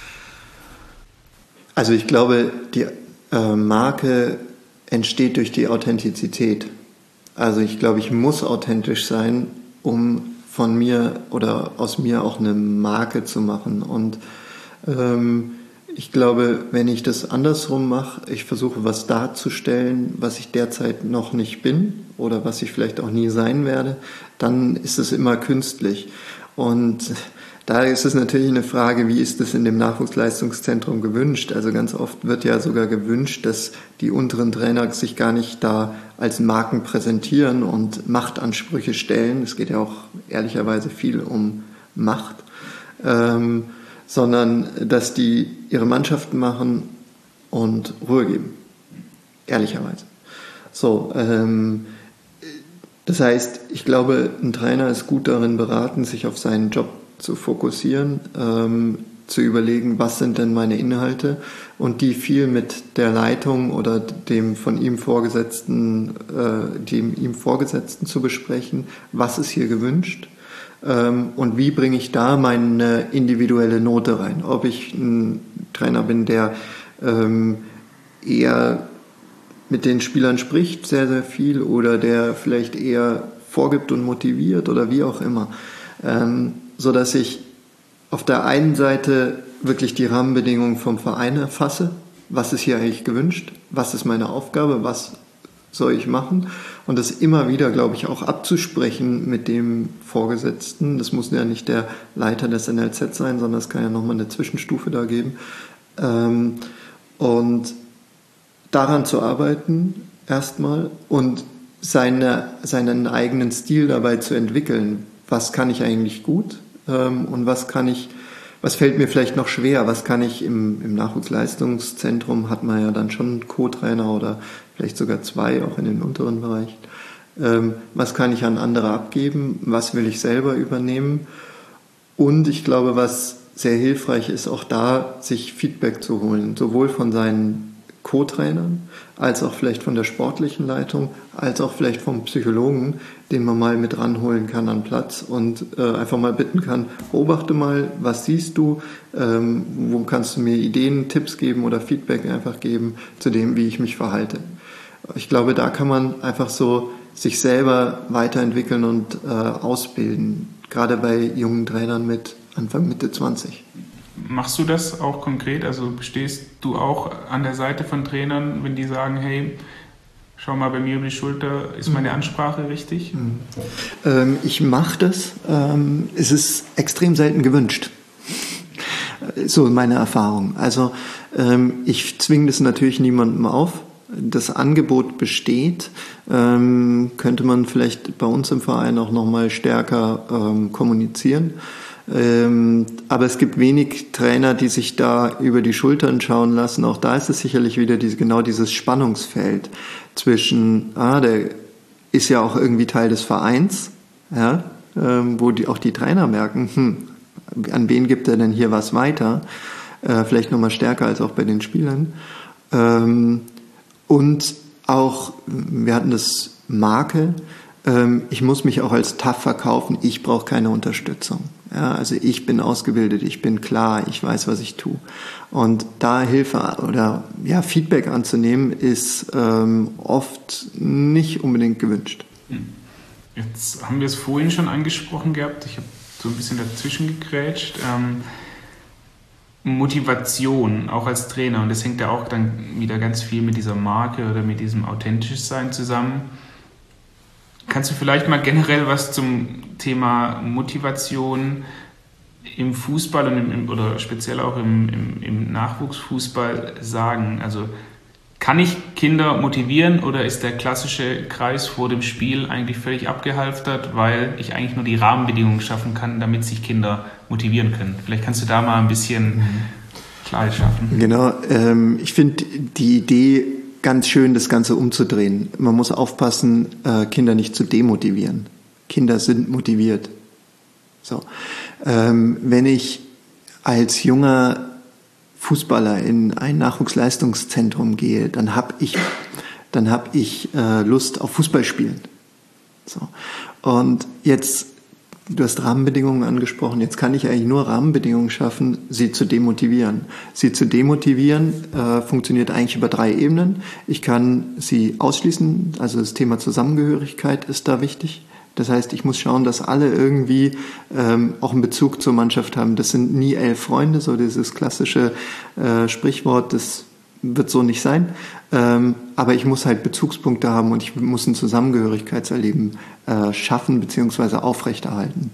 Also ich glaube, die Marke entsteht durch die Authentizität. Also ich glaube, ich muss authentisch sein, um von mir oder aus mir auch eine Marke zu machen. Und ich glaube, wenn ich das andersrum mache, ich versuche was darzustellen, was ich derzeit noch nicht bin oder was ich vielleicht auch nie sein werde, dann ist es immer künstlich. Und da ist es natürlich eine Frage, wie ist es in dem Nachwuchsleistungszentrum gewünscht? Also ganz oft wird ja sogar gewünscht, dass die unteren Trainer sich gar nicht da als Marken präsentieren und Machtansprüche stellen. Es geht ja auch ehrlicherweise viel um Macht. Sondern dass die ihre Mannschaften machen und Ruhe geben. Ehrlicherweise. So, das heißt, ich glaube, ein Trainer ist gut darin beraten, sich auf seinen Job zu fokussieren, zu überlegen, was sind denn meine Inhalte, und die viel mit der Leitung oder dem ihm Vorgesetzten zu besprechen, was ist hier gewünscht. Und wie bringe ich da meine individuelle Note rein? Ob ich ein Trainer bin, der eher mit den Spielern spricht, sehr, sehr viel, oder der vielleicht eher vorgibt und motiviert oder wie auch immer. So dass ich auf der einen Seite wirklich die Rahmenbedingungen vom Verein erfasse. Was ist hier eigentlich gewünscht? Was ist meine Aufgabe? Was soll ich machen? Und das immer wieder, glaube ich, auch abzusprechen mit dem Vorgesetzten. Das muss ja nicht der Leiter des NLZ sein, sondern es kann ja nochmal eine Zwischenstufe da geben. Und daran zu arbeiten erstmal und seinen eigenen Stil dabei zu entwickeln. Was kann ich eigentlich gut und was fällt mir vielleicht noch schwer? Was kann ich im Nachwuchsleistungszentrum, hat man ja dann schon einen Co-Trainer oder vielleicht sogar 2, auch in den unteren Bereichen. Was kann ich an andere abgeben? Was will ich selber übernehmen? Und ich glaube, was sehr hilfreich ist, auch da sich Feedback zu holen, sowohl von seinen Co-Trainern, als auch vielleicht von der sportlichen Leitung, als auch vielleicht vom Psychologen, den man mal mit ranholen kann an Platz und einfach mal bitten kann, beobachte mal, was siehst du, wo kannst du mir Ideen, Tipps geben oder Feedback einfach geben zu dem, wie ich mich verhalte. Ich glaube, da kann man einfach so sich selber weiterentwickeln und ausbilden, gerade bei jungen Trainern mit Anfang, Mitte 20. Machst du das auch konkret? Also stehst du auch an der Seite von Trainern, wenn die sagen, hey, schau mal bei mir über die Schulter, ist meine Ansprache richtig? Ich mache das. Es ist extrem selten gewünscht. So meine Erfahrung. Also ich zwinge das natürlich niemandem auf. das Angebot besteht, könnte man vielleicht bei uns im Verein auch nochmal stärker kommunizieren. Aber es gibt wenig Trainer, die sich da über die Schultern schauen lassen. Auch da ist es sicherlich wieder genau dieses Spannungsfeld zwischen, der ist ja auch irgendwie Teil des Vereins, ja, wo auch die Trainer merken, an wen gibt er denn hier was weiter? Vielleicht nochmal stärker als auch bei den Spielern. Und auch, wir hatten das Marke, ich muss mich auch als tough verkaufen, ich brauche keine Unterstützung. Ja, also ich bin ausgebildet, ich bin klar, ich weiß, was ich tue. Und da Hilfe oder Feedback anzunehmen, ist oft nicht unbedingt gewünscht. Jetzt haben wir es vorhin schon angesprochen gehabt, ich habe so ein bisschen dazwischen gegrätscht. Motivation, auch als Trainer, und das hängt ja auch dann wieder ganz viel mit dieser Marke oder mit diesem authentisch Sein zusammen. Kannst du vielleicht mal generell was zum Thema Motivation im Fußball und oder speziell auch im Nachwuchsfußball sagen? Also kann ich Kinder motivieren oder ist der klassische Kreis vor dem Spiel eigentlich völlig abgehalftert, weil ich eigentlich nur die Rahmenbedingungen schaffen kann, damit sich Kinder motivieren können? Vielleicht kannst du da mal ein bisschen Klarheit schaffen. Genau, ich finde die Idee ganz schön, das Ganze umzudrehen. Man muss aufpassen, Kinder nicht zu demotivieren. Kinder sind motiviert. So, wenn ich als junger Fußballer in ein Nachwuchsleistungszentrum gehe, dann habe ich Lust auf Fußballspielen. So. Und jetzt, du hast Rahmenbedingungen angesprochen, jetzt kann ich eigentlich nur Rahmenbedingungen schaffen, sie zu demotivieren. Sie zu demotivieren funktioniert eigentlich über 3 Ebenen. Ich kann sie ausschließen, also das Thema Zusammengehörigkeit ist da wichtig. Das heißt, ich muss schauen, dass alle irgendwie auch einen Bezug zur Mannschaft haben. Das sind nie 11 Freunde, so dieses klassische Sprichwort, das wird so nicht sein. Aber ich muss halt Bezugspunkte haben und ich muss ein Zusammengehörigkeitserleben schaffen bzw. aufrechterhalten.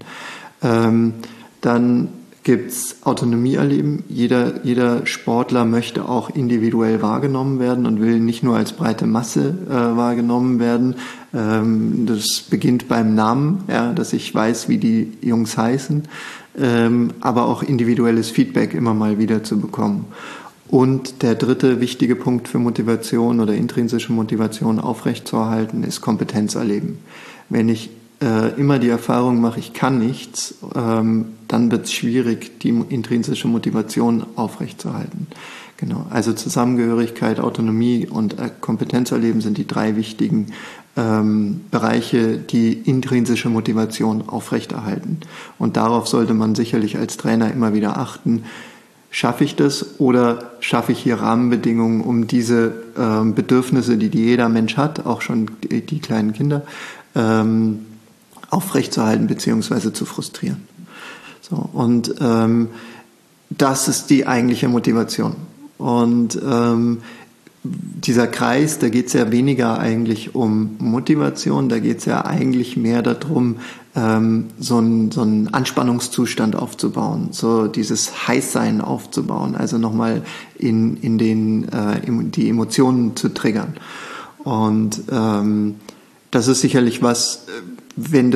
Dann gibt's Autonomieerleben. Jeder Sportler möchte auch individuell wahrgenommen werden und will nicht nur als breite Masse wahrgenommen werden. Das beginnt beim Namen, ja, dass ich weiß, wie die Jungs heißen, aber auch individuelles Feedback immer mal wieder zu bekommen. Und der dritte wichtige Punkt für Motivation oder intrinsische Motivation aufrechtzuerhalten ist Kompetenzerleben. Wenn ich immer die Erfahrung mache, ich kann nichts, dann wird es schwierig, die intrinsische Motivation aufrechtzuerhalten. Genau. Also Zusammengehörigkeit, Autonomie und Kompetenzerleben sind die 3 wichtigen Bereiche, die intrinsische Motivation aufrechterhalten. Und darauf sollte man sicherlich als Trainer immer wieder achten. Schaffe ich das oder schaffe ich hier Rahmenbedingungen, um diese Bedürfnisse, die jeder Mensch hat, auch schon die kleinen Kinder, aufrechtzuerhalten bzw. zu frustrieren. So, und das ist die eigentliche Motivation. Und dieser Kreis, da geht es ja weniger eigentlich um Motivation, da geht es ja eigentlich mehr darum, so einen Anspannungszustand aufzubauen, so dieses Heißsein aufzubauen, also nochmal in die Emotionen zu triggern. Und das ist sicherlich was, wenn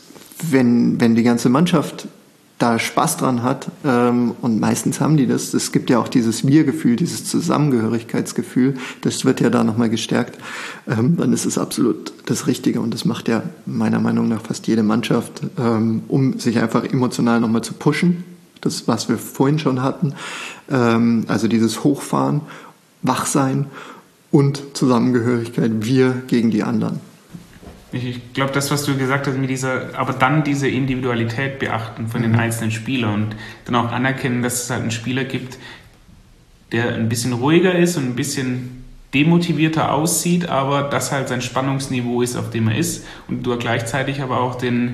die ganze Mannschaft da Spaß dran hat, und meistens haben die das. Es gibt ja auch dieses Wir-Gefühl, dieses Zusammengehörigkeitsgefühl, das wird ja da nochmal gestärkt, dann ist es absolut das Richtige und das macht ja meiner Meinung nach fast jede Mannschaft, um sich einfach emotional nochmal zu pushen, das, was wir vorhin schon hatten, also dieses Hochfahren, Wachsein und Zusammengehörigkeit, wir gegen die anderen. Ich glaube, das, was du gesagt hast, aber dann diese Individualität beachten von den einzelnen Spielern und dann auch anerkennen, dass es halt einen Spieler gibt, der ein bisschen ruhiger ist und ein bisschen demotivierter aussieht, aber das halt sein Spannungsniveau ist, auf dem er ist und du gleichzeitig aber auch den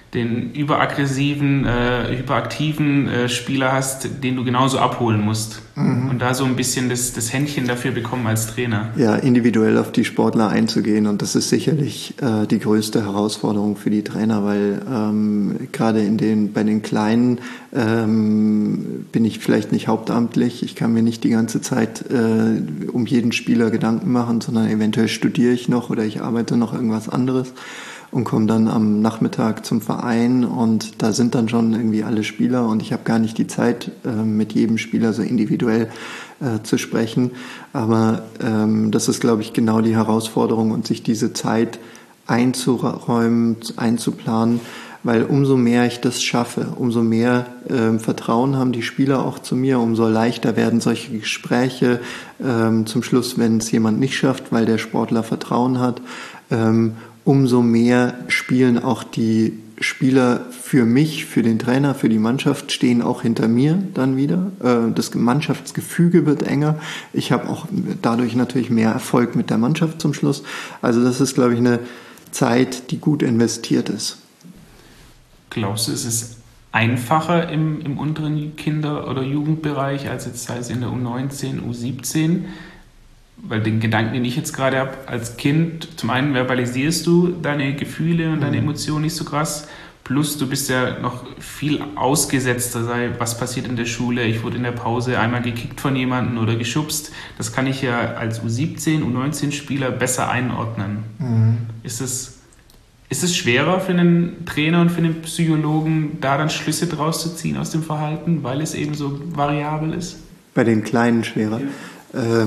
den überaggressiven, hyperaktiven Spieler hast, den du genauso abholen musst. Und da so ein bisschen das Händchen dafür bekommen als Trainer. Ja, individuell auf die Sportler einzugehen, und das ist sicherlich die größte Herausforderung für die Trainer, weil gerade bei den Kleinen bin ich vielleicht nicht hauptamtlich. Ich kann mir nicht die ganze Zeit um jeden Spieler Gedanken machen, sondern eventuell studiere ich noch oder ich arbeite noch irgendwas anderes und komme dann am Nachmittag zum Verein, und da sind dann schon irgendwie alle Spieler, und ich habe gar nicht die Zeit, mit jedem Spieler so individuell zu sprechen. Aber das ist, glaube ich, genau die Herausforderung, und sich diese Zeit einzuräumen, einzuplanen, weil umso mehr ich das schaffe, umso mehr Vertrauen haben die Spieler auch zu mir, umso leichter werden solche Gespräche zum Schluss, wenn es jemand nicht schafft, weil der Sportler Vertrauen hat. Umso mehr spielen auch die Spieler für mich, für den Trainer, für die Mannschaft, stehen auch hinter mir dann wieder. Das Mannschaftsgefüge wird enger. Ich habe auch dadurch natürlich mehr Erfolg mit der Mannschaft zum Schluss. Also das ist, glaube ich, eine Zeit, die gut investiert ist. Glaubst du, es ist einfacher im unteren Kinder- oder Jugendbereich als jetzt sei es in der U19, U17? Weil den Gedanken, den ich jetzt gerade habe, als Kind, zum einen verbalisierst du deine Gefühle und deine Emotionen nicht so krass, plus du bist ja noch viel ausgesetzter, sei was passiert in der Schule, ich wurde in der Pause einmal gekickt von jemandem oder geschubst, das kann ich ja als U17, U19-Spieler besser einordnen. Ist es schwerer für einen Trainer und für einen Psychologen, da dann Schlüsse draus zu ziehen aus dem Verhalten, weil es eben so variabel ist? Bei den Kleinen schwerer. Ja.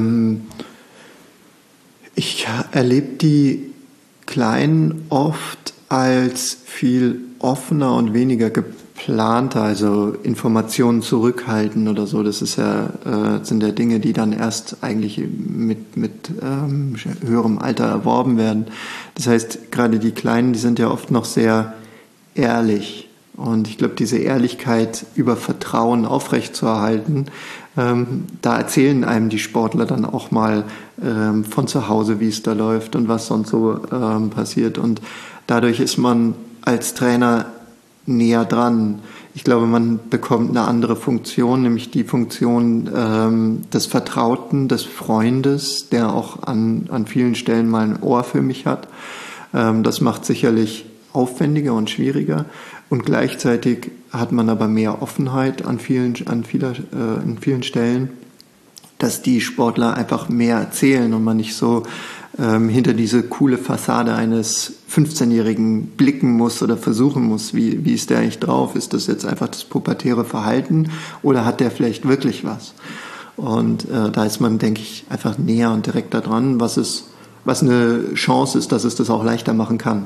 Ich erlebe die Kleinen oft als viel offener und weniger geplanter, also Informationen zurückhalten oder so. Das ist sind ja Dinge, die dann erst eigentlich mit höherem Alter erworben werden. Das heißt, gerade die Kleinen, die sind ja oft noch sehr ehrlich. Und ich glaube, diese Ehrlichkeit über Vertrauen aufrechtzuerhalten, da erzählen einem die Sportler dann auch mal von zu Hause, wie es da läuft und was sonst so passiert. Und dadurch ist man als Trainer näher dran. Ich glaube, man bekommt eine andere Funktion, nämlich die Funktion des Vertrauten, des Freundes, der auch an vielen Stellen mal ein Ohr für mich hat. Das macht sicherlich aufwendiger und schwieriger. Und gleichzeitig hat man aber mehr Offenheit an vielen Stellen, dass die Sportler einfach mehr erzählen und man nicht so hinter diese coole Fassade eines 15-Jährigen blicken muss oder versuchen muss, wie ist der eigentlich drauf? Ist das jetzt einfach das pubertäre Verhalten oder hat der vielleicht wirklich was? Und da ist man, denke ich, einfach näher und direkter dran, was eine Chance ist, dass es das auch leichter machen kann.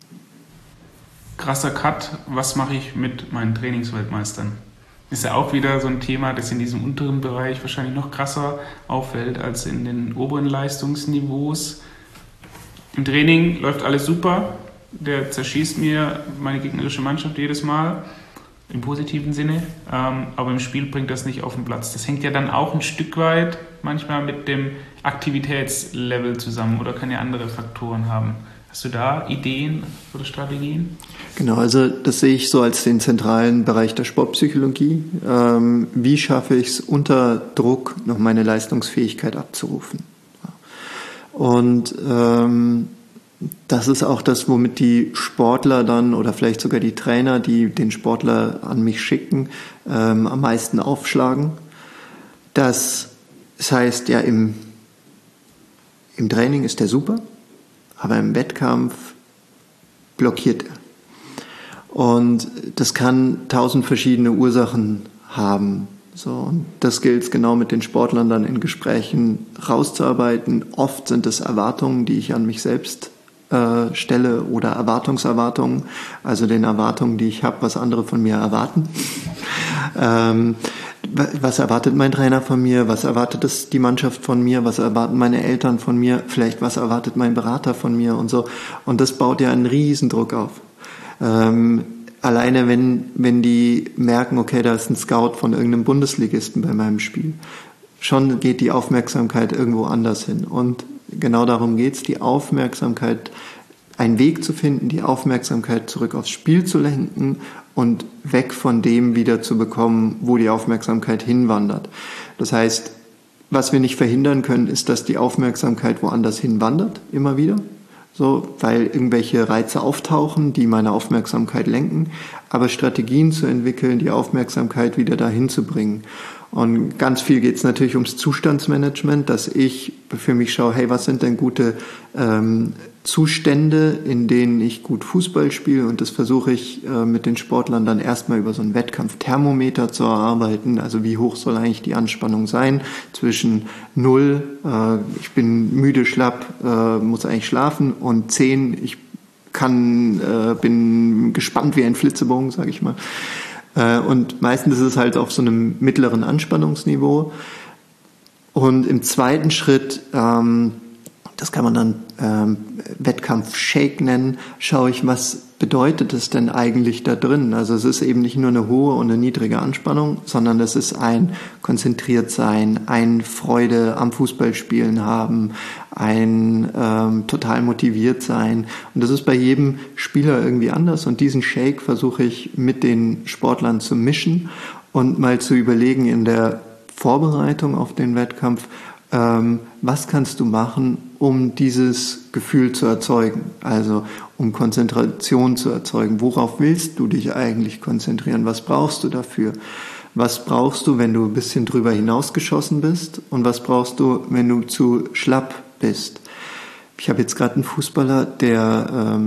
Krasser Cut, was mache ich mit meinen Trainingsweltmeistern? Ist ja auch wieder so ein Thema, das in diesem unteren Bereich wahrscheinlich noch krasser auffällt als in den oberen Leistungsniveaus. Im Training läuft alles super, der zerschießt mir meine gegnerische Mannschaft jedes Mal, im positiven Sinne, aber im Spiel bringt das nicht auf den Platz. Das hängt ja dann auch ein Stück weit manchmal mit dem Aktivitätslevel zusammen oder kann ja andere Faktoren haben. Hast du da Ideen oder Strategien? Genau, also das sehe ich so als den zentralen Bereich der Sportpsychologie. Wie schaffe ich es unter Druck, noch meine Leistungsfähigkeit abzurufen? Und das ist auch das, womit die Sportler dann oder vielleicht sogar die Trainer, die den Sportler an mich schicken, am meisten aufschlagen. Das heißt, ja, im Training ist der super, aber im Wettkampf blockiert er. Und das kann 1000 verschiedene Ursachen haben. So, und das gilt es genau mit den Sportlern dann in Gesprächen rauszuarbeiten. Oft sind es Erwartungen, die ich an mich selbst stelle oder Erwartungserwartungen, also den Erwartungen, die ich habe, was andere von mir erwarten. Was erwartet mein Trainer von mir? Was erwartet die Mannschaft von mir? Was erwarten meine Eltern von mir? Vielleicht was erwartet mein Berater von mir und so. Und das baut ja einen Riesendruck auf. Alleine wenn die merken, okay, da ist ein Scout von irgendeinem Bundesligisten bei meinem Spiel. Schon geht die Aufmerksamkeit irgendwo anders hin. Und genau darum geht's, die Aufmerksamkeit einen Weg zu finden, die Aufmerksamkeit zurück aufs Spiel zu lenken und weg von dem wieder zu bekommen, wo die Aufmerksamkeit hinwandert. Das heißt, was wir nicht verhindern können, ist, dass die Aufmerksamkeit woanders hinwandert, immer wieder. So, weil irgendwelche Reize auftauchen, die meine Aufmerksamkeit lenken, aber Strategien zu entwickeln, die Aufmerksamkeit wieder dahin zu bringen. Und ganz viel geht es natürlich ums Zustandsmanagement, dass ich für mich schaue, hey, was sind denn gute Zustände, in denen ich gut Fußball spiele, und das versuche ich mit den Sportlern dann erstmal über so ein Wettkampfthermometer zu erarbeiten. Also wie hoch soll eigentlich die Anspannung sein zwischen 0, ich bin müde, schlapp, muss eigentlich schlafen, und 10, ich bin gespannt wie ein Flitzebogen, sage ich mal. Und meistens ist es halt auf so einem mittleren Anspannungsniveau. Und im zweiten Schritt, das kann man dann Wettkampf-Shake nennen, schaue ich, was bedeutet es denn eigentlich da drin? Also es ist eben nicht nur eine hohe und eine niedrige Anspannung, sondern es ist ein Konzentriertsein, ein Freude am Fußballspielen haben, ein total motiviert sein. Und das ist bei jedem Spieler irgendwie anders. Und diesen Shake versuche ich mit den Sportlern zu mischen und mal zu überlegen in der Vorbereitung auf den Wettkampf, was kannst du machen, um dieses Gefühl zu erzeugen, also um Konzentration zu erzeugen. Worauf willst du dich eigentlich konzentrieren? Was brauchst du dafür? Was brauchst du, wenn du ein bisschen drüber hinausgeschossen bist? Und was brauchst du, wenn du zu schlapp bist? Ich habe jetzt gerade einen Fußballer, der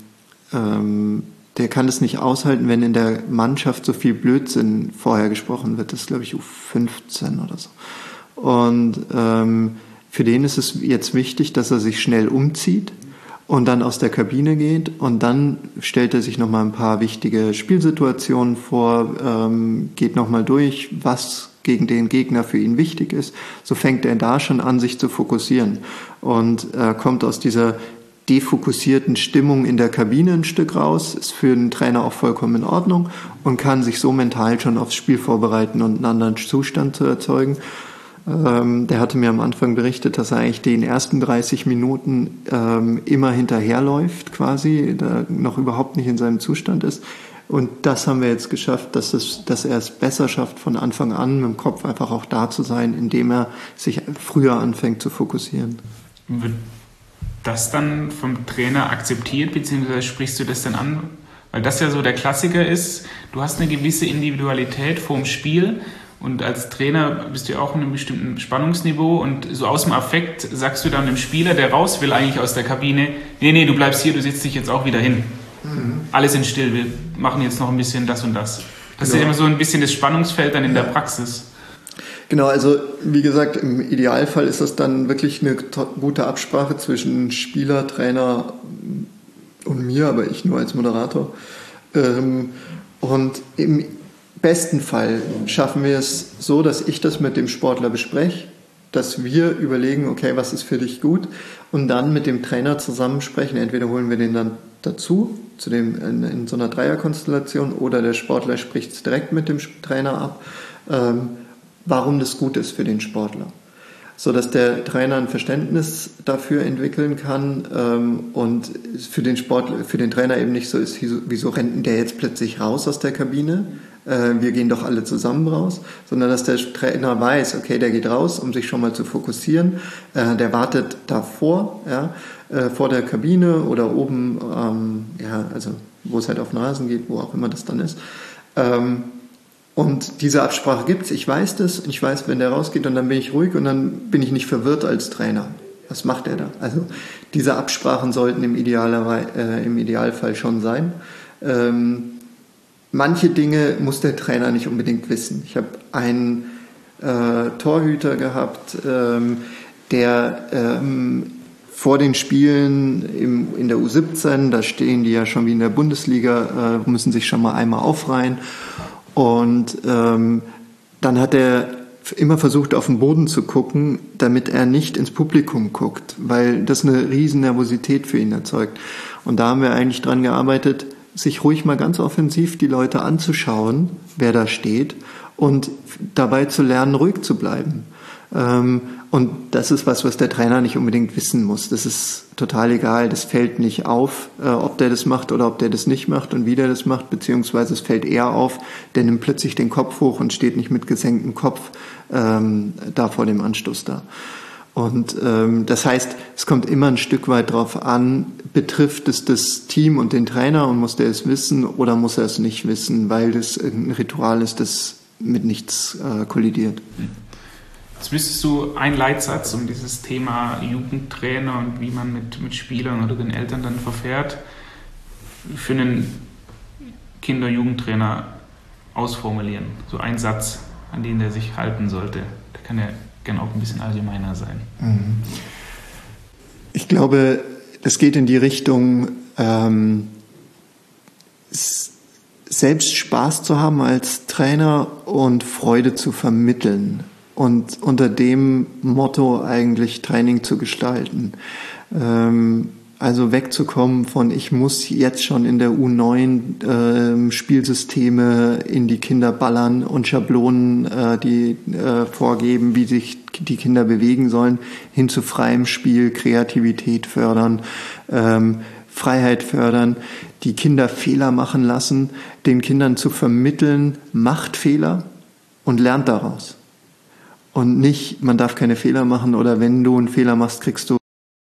kann es nicht aushalten, wenn in der Mannschaft so viel Blödsinn vorher gesprochen wird. Das ist, glaube ich, U15 oder so. Und für den ist es jetzt wichtig, dass er sich schnell umzieht und dann aus der Kabine geht, und dann stellt er sich nochmal ein paar wichtige Spielsituationen vor, geht nochmal durch, was gegen den Gegner für ihn wichtig ist. So fängt er da schon an, sich zu fokussieren, und kommt aus dieser defokussierten Stimmung in der Kabine ein Stück raus, ist für den Trainer auch vollkommen in Ordnung und kann sich so mental schon aufs Spiel vorbereiten und einen anderen Zustand zu erzeugen. Der hatte mir am Anfang berichtet, dass er eigentlich den ersten 30 Minuten immer hinterherläuft quasi, da noch überhaupt nicht in seinem Zustand ist. Und das haben wir jetzt geschafft, dass er es besser schafft, von Anfang an mit dem Kopf einfach auch da zu sein, indem er sich früher anfängt zu fokussieren. Wird das dann vom Trainer akzeptiert, beziehungsweise sprichst du das dann an? Weil das ja so der Klassiker ist, du hast eine gewisse Individualität vorm Spiel, und als Trainer bist du ja auch in einem bestimmten Spannungsniveau, und so aus dem Affekt sagst du dann dem Spieler, der raus will eigentlich aus der Kabine, nee, du bleibst hier, du setzt dich jetzt auch wieder hin. Alle sind still, wir machen jetzt noch ein bisschen das und das. Das ist ja immer so ein bisschen das Spannungsfeld dann in der Praxis. Genau, also wie gesagt, im Idealfall ist das dann wirklich eine gute Absprache zwischen Spieler, Trainer und mir, aber ich nur als Moderator. Und im besten Fall schaffen wir es so, dass ich das mit dem Sportler bespreche, dass wir überlegen, okay, was ist für dich gut, und dann mit dem Trainer zusammensprechen. Entweder holen wir den dann dazu, in so einer Dreierkonstellation, oder der Sportler spricht es direkt mit dem Trainer ab, warum das gut ist für den Sportler. So dass der Trainer ein Verständnis dafür entwickeln kann und für den Trainer eben nicht so ist, wieso rennt denn der jetzt plötzlich raus aus der Kabine? Wir gehen doch alle zusammen raus, sondern dass der Trainer weiß, okay, der geht raus, um sich schon mal zu fokussieren, der wartet davor, vor der Kabine oder oben, also wo es halt auf den Rasen geht, wo auch immer das dann ist. Und diese Absprache gibt's, ich weiß das, ich weiß, wenn der rausgeht, und dann bin ich ruhig und dann bin ich nicht verwirrt als Trainer. Was macht er da? Also diese Absprachen sollten im Idealfall schon sein. Manche Dinge muss der Trainer nicht unbedingt wissen. Ich habe einen Torhüter gehabt, der vor den Spielen in der U17, da stehen die ja schon wie in der Bundesliga, müssen sich schon mal einmal aufreihen. Und dann hat er immer versucht, auf den Boden zu gucken, damit er nicht ins Publikum guckt, weil das eine riesen Nervosität für ihn erzeugt. Und da haben wir eigentlich dran gearbeitet, sich ruhig mal ganz offensiv die Leute anzuschauen, wer da steht, und dabei zu lernen, ruhig zu bleiben. Und das ist was der Trainer nicht unbedingt wissen muss. Das ist total egal. Das fällt nicht auf, ob der das macht oder ob der das nicht macht und wie der das macht, beziehungsweise es fällt eher auf, der nimmt plötzlich den Kopf hoch und steht nicht mit gesenktem Kopf da vor dem Anstoß da. Und das heißt, es kommt immer ein Stück weit drauf an, betrifft es das Team und den Trainer und muss der es wissen oder muss er es nicht wissen, weil das ein Ritual ist, das mit nichts kollidiert. Jetzt müsstest du einen Leitsatz um dieses Thema Jugendtrainer und wie man mit Spielern oder den Eltern dann verfährt, für einen Kinder-Jugendtrainer ausformulieren. So ein Satz, an den der sich halten sollte. Der kann ja gerne auch ein bisschen allgemeiner sein. Ich glaube, das geht in die Richtung, selbst Spaß zu haben als Trainer und Freude zu vermitteln. Und unter dem Motto eigentlich Training zu gestalten. Also wegzukommen von, ich muss jetzt schon in der U9 Spielsysteme in die Kinder ballern und Schablonen, die vorgeben, wie sich die Kinder bewegen sollen, hin zu freiem Spiel, Kreativität fördern, Freiheit fördern, die Kinder Fehler machen lassen, den Kindern zu vermitteln, macht Fehler und lernt daraus. Und nicht, man darf keine Fehler machen oder wenn du einen Fehler machst, kriegst du.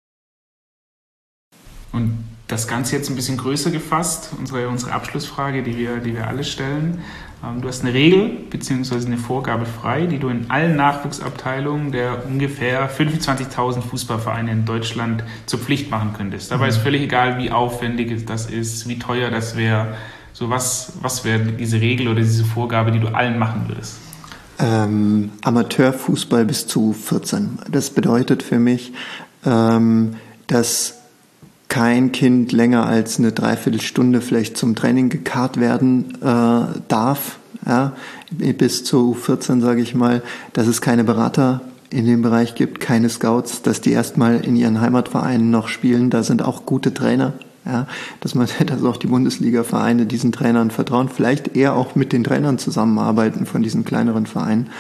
Und das Ganze jetzt ein bisschen größer gefasst, unsere Abschlussfrage, die wir alle stellen. Du hast eine Regel bzw. eine Vorgabe frei, die du in allen Nachwuchsabteilungen der ungefähr 25.000 Fußballvereine in Deutschland zur Pflicht machen könntest. Dabei ist völlig egal, wie aufwendig das ist, wie teuer das wäre. So was wäre diese Regel oder diese Vorgabe, die du allen machen würdest? Amateurfußball bis zu 14. Das bedeutet für mich, dass kein Kind länger als eine Dreiviertelstunde vielleicht zum Training gekarrt werden darf. Ja, bis zu 14, sage ich mal, dass es keine Berater in dem Bereich gibt, keine Scouts, dass die erstmal in ihren Heimatvereinen noch spielen. Da sind auch gute Trainer. Ja, dass auch die Bundesliga-Vereine diesen Trainern vertrauen, vielleicht eher auch mit den Trainern zusammenarbeiten von diesen kleineren Vereinen.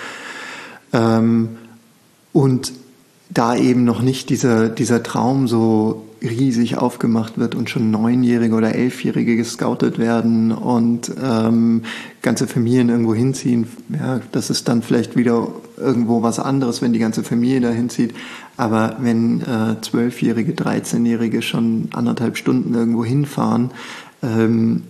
Und da eben noch nicht dieser Traum so riesig aufgemacht wird und schon 9-Jährige oder 11-Jährige gescoutet werden und ganze Familien irgendwo hinziehen. Ja, das ist dann vielleicht wieder irgendwo was anderes, wenn die ganze Familie da hinzieht. Aber wenn 12-Jährige, 13-Jährige schon 1,5 Stunden irgendwo hinfahren, dann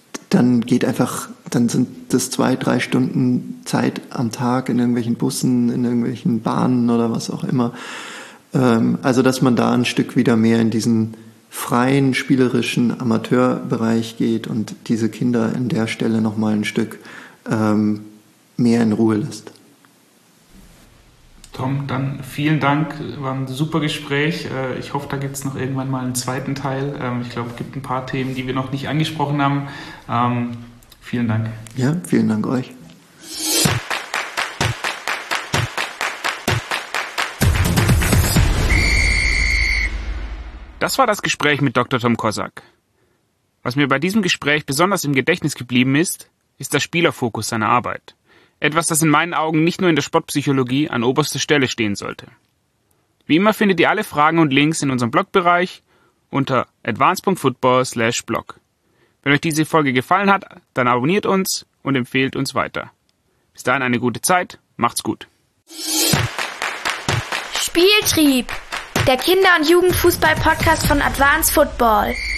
sind das 2-3 Stunden Zeit am Tag in irgendwelchen Bussen, in irgendwelchen Bahnen oder was auch immer. Also, dass man da ein Stück wieder mehr in diesen freien, spielerischen Amateurbereich geht und diese Kinder an der Stelle nochmal ein Stück mehr in Ruhe lässt. Tom, dann vielen Dank, war ein super Gespräch. Ich hoffe, da gibt es noch irgendwann mal einen zweiten Teil. Ich glaube, es gibt ein paar Themen, die wir noch nicht angesprochen haben. Vielen Dank. Ja, vielen Dank euch. Das war das Gespräch mit Dr. Tom Kosak. Was mir bei diesem Gespräch besonders im Gedächtnis geblieben ist der Spielerfokus seiner Arbeit. Etwas, das in meinen Augen nicht nur in der Sportpsychologie an oberster Stelle stehen sollte. Wie immer findet ihr alle Fragen und Links in unserem Blogbereich unter advance.football/blog. Wenn euch diese Folge gefallen hat, dann abonniert uns und empfehlt uns weiter. Bis dahin eine gute Zeit, macht's gut. Spieltrieb, der Kinder- und Jugendfußball-Podcast von Advance Football.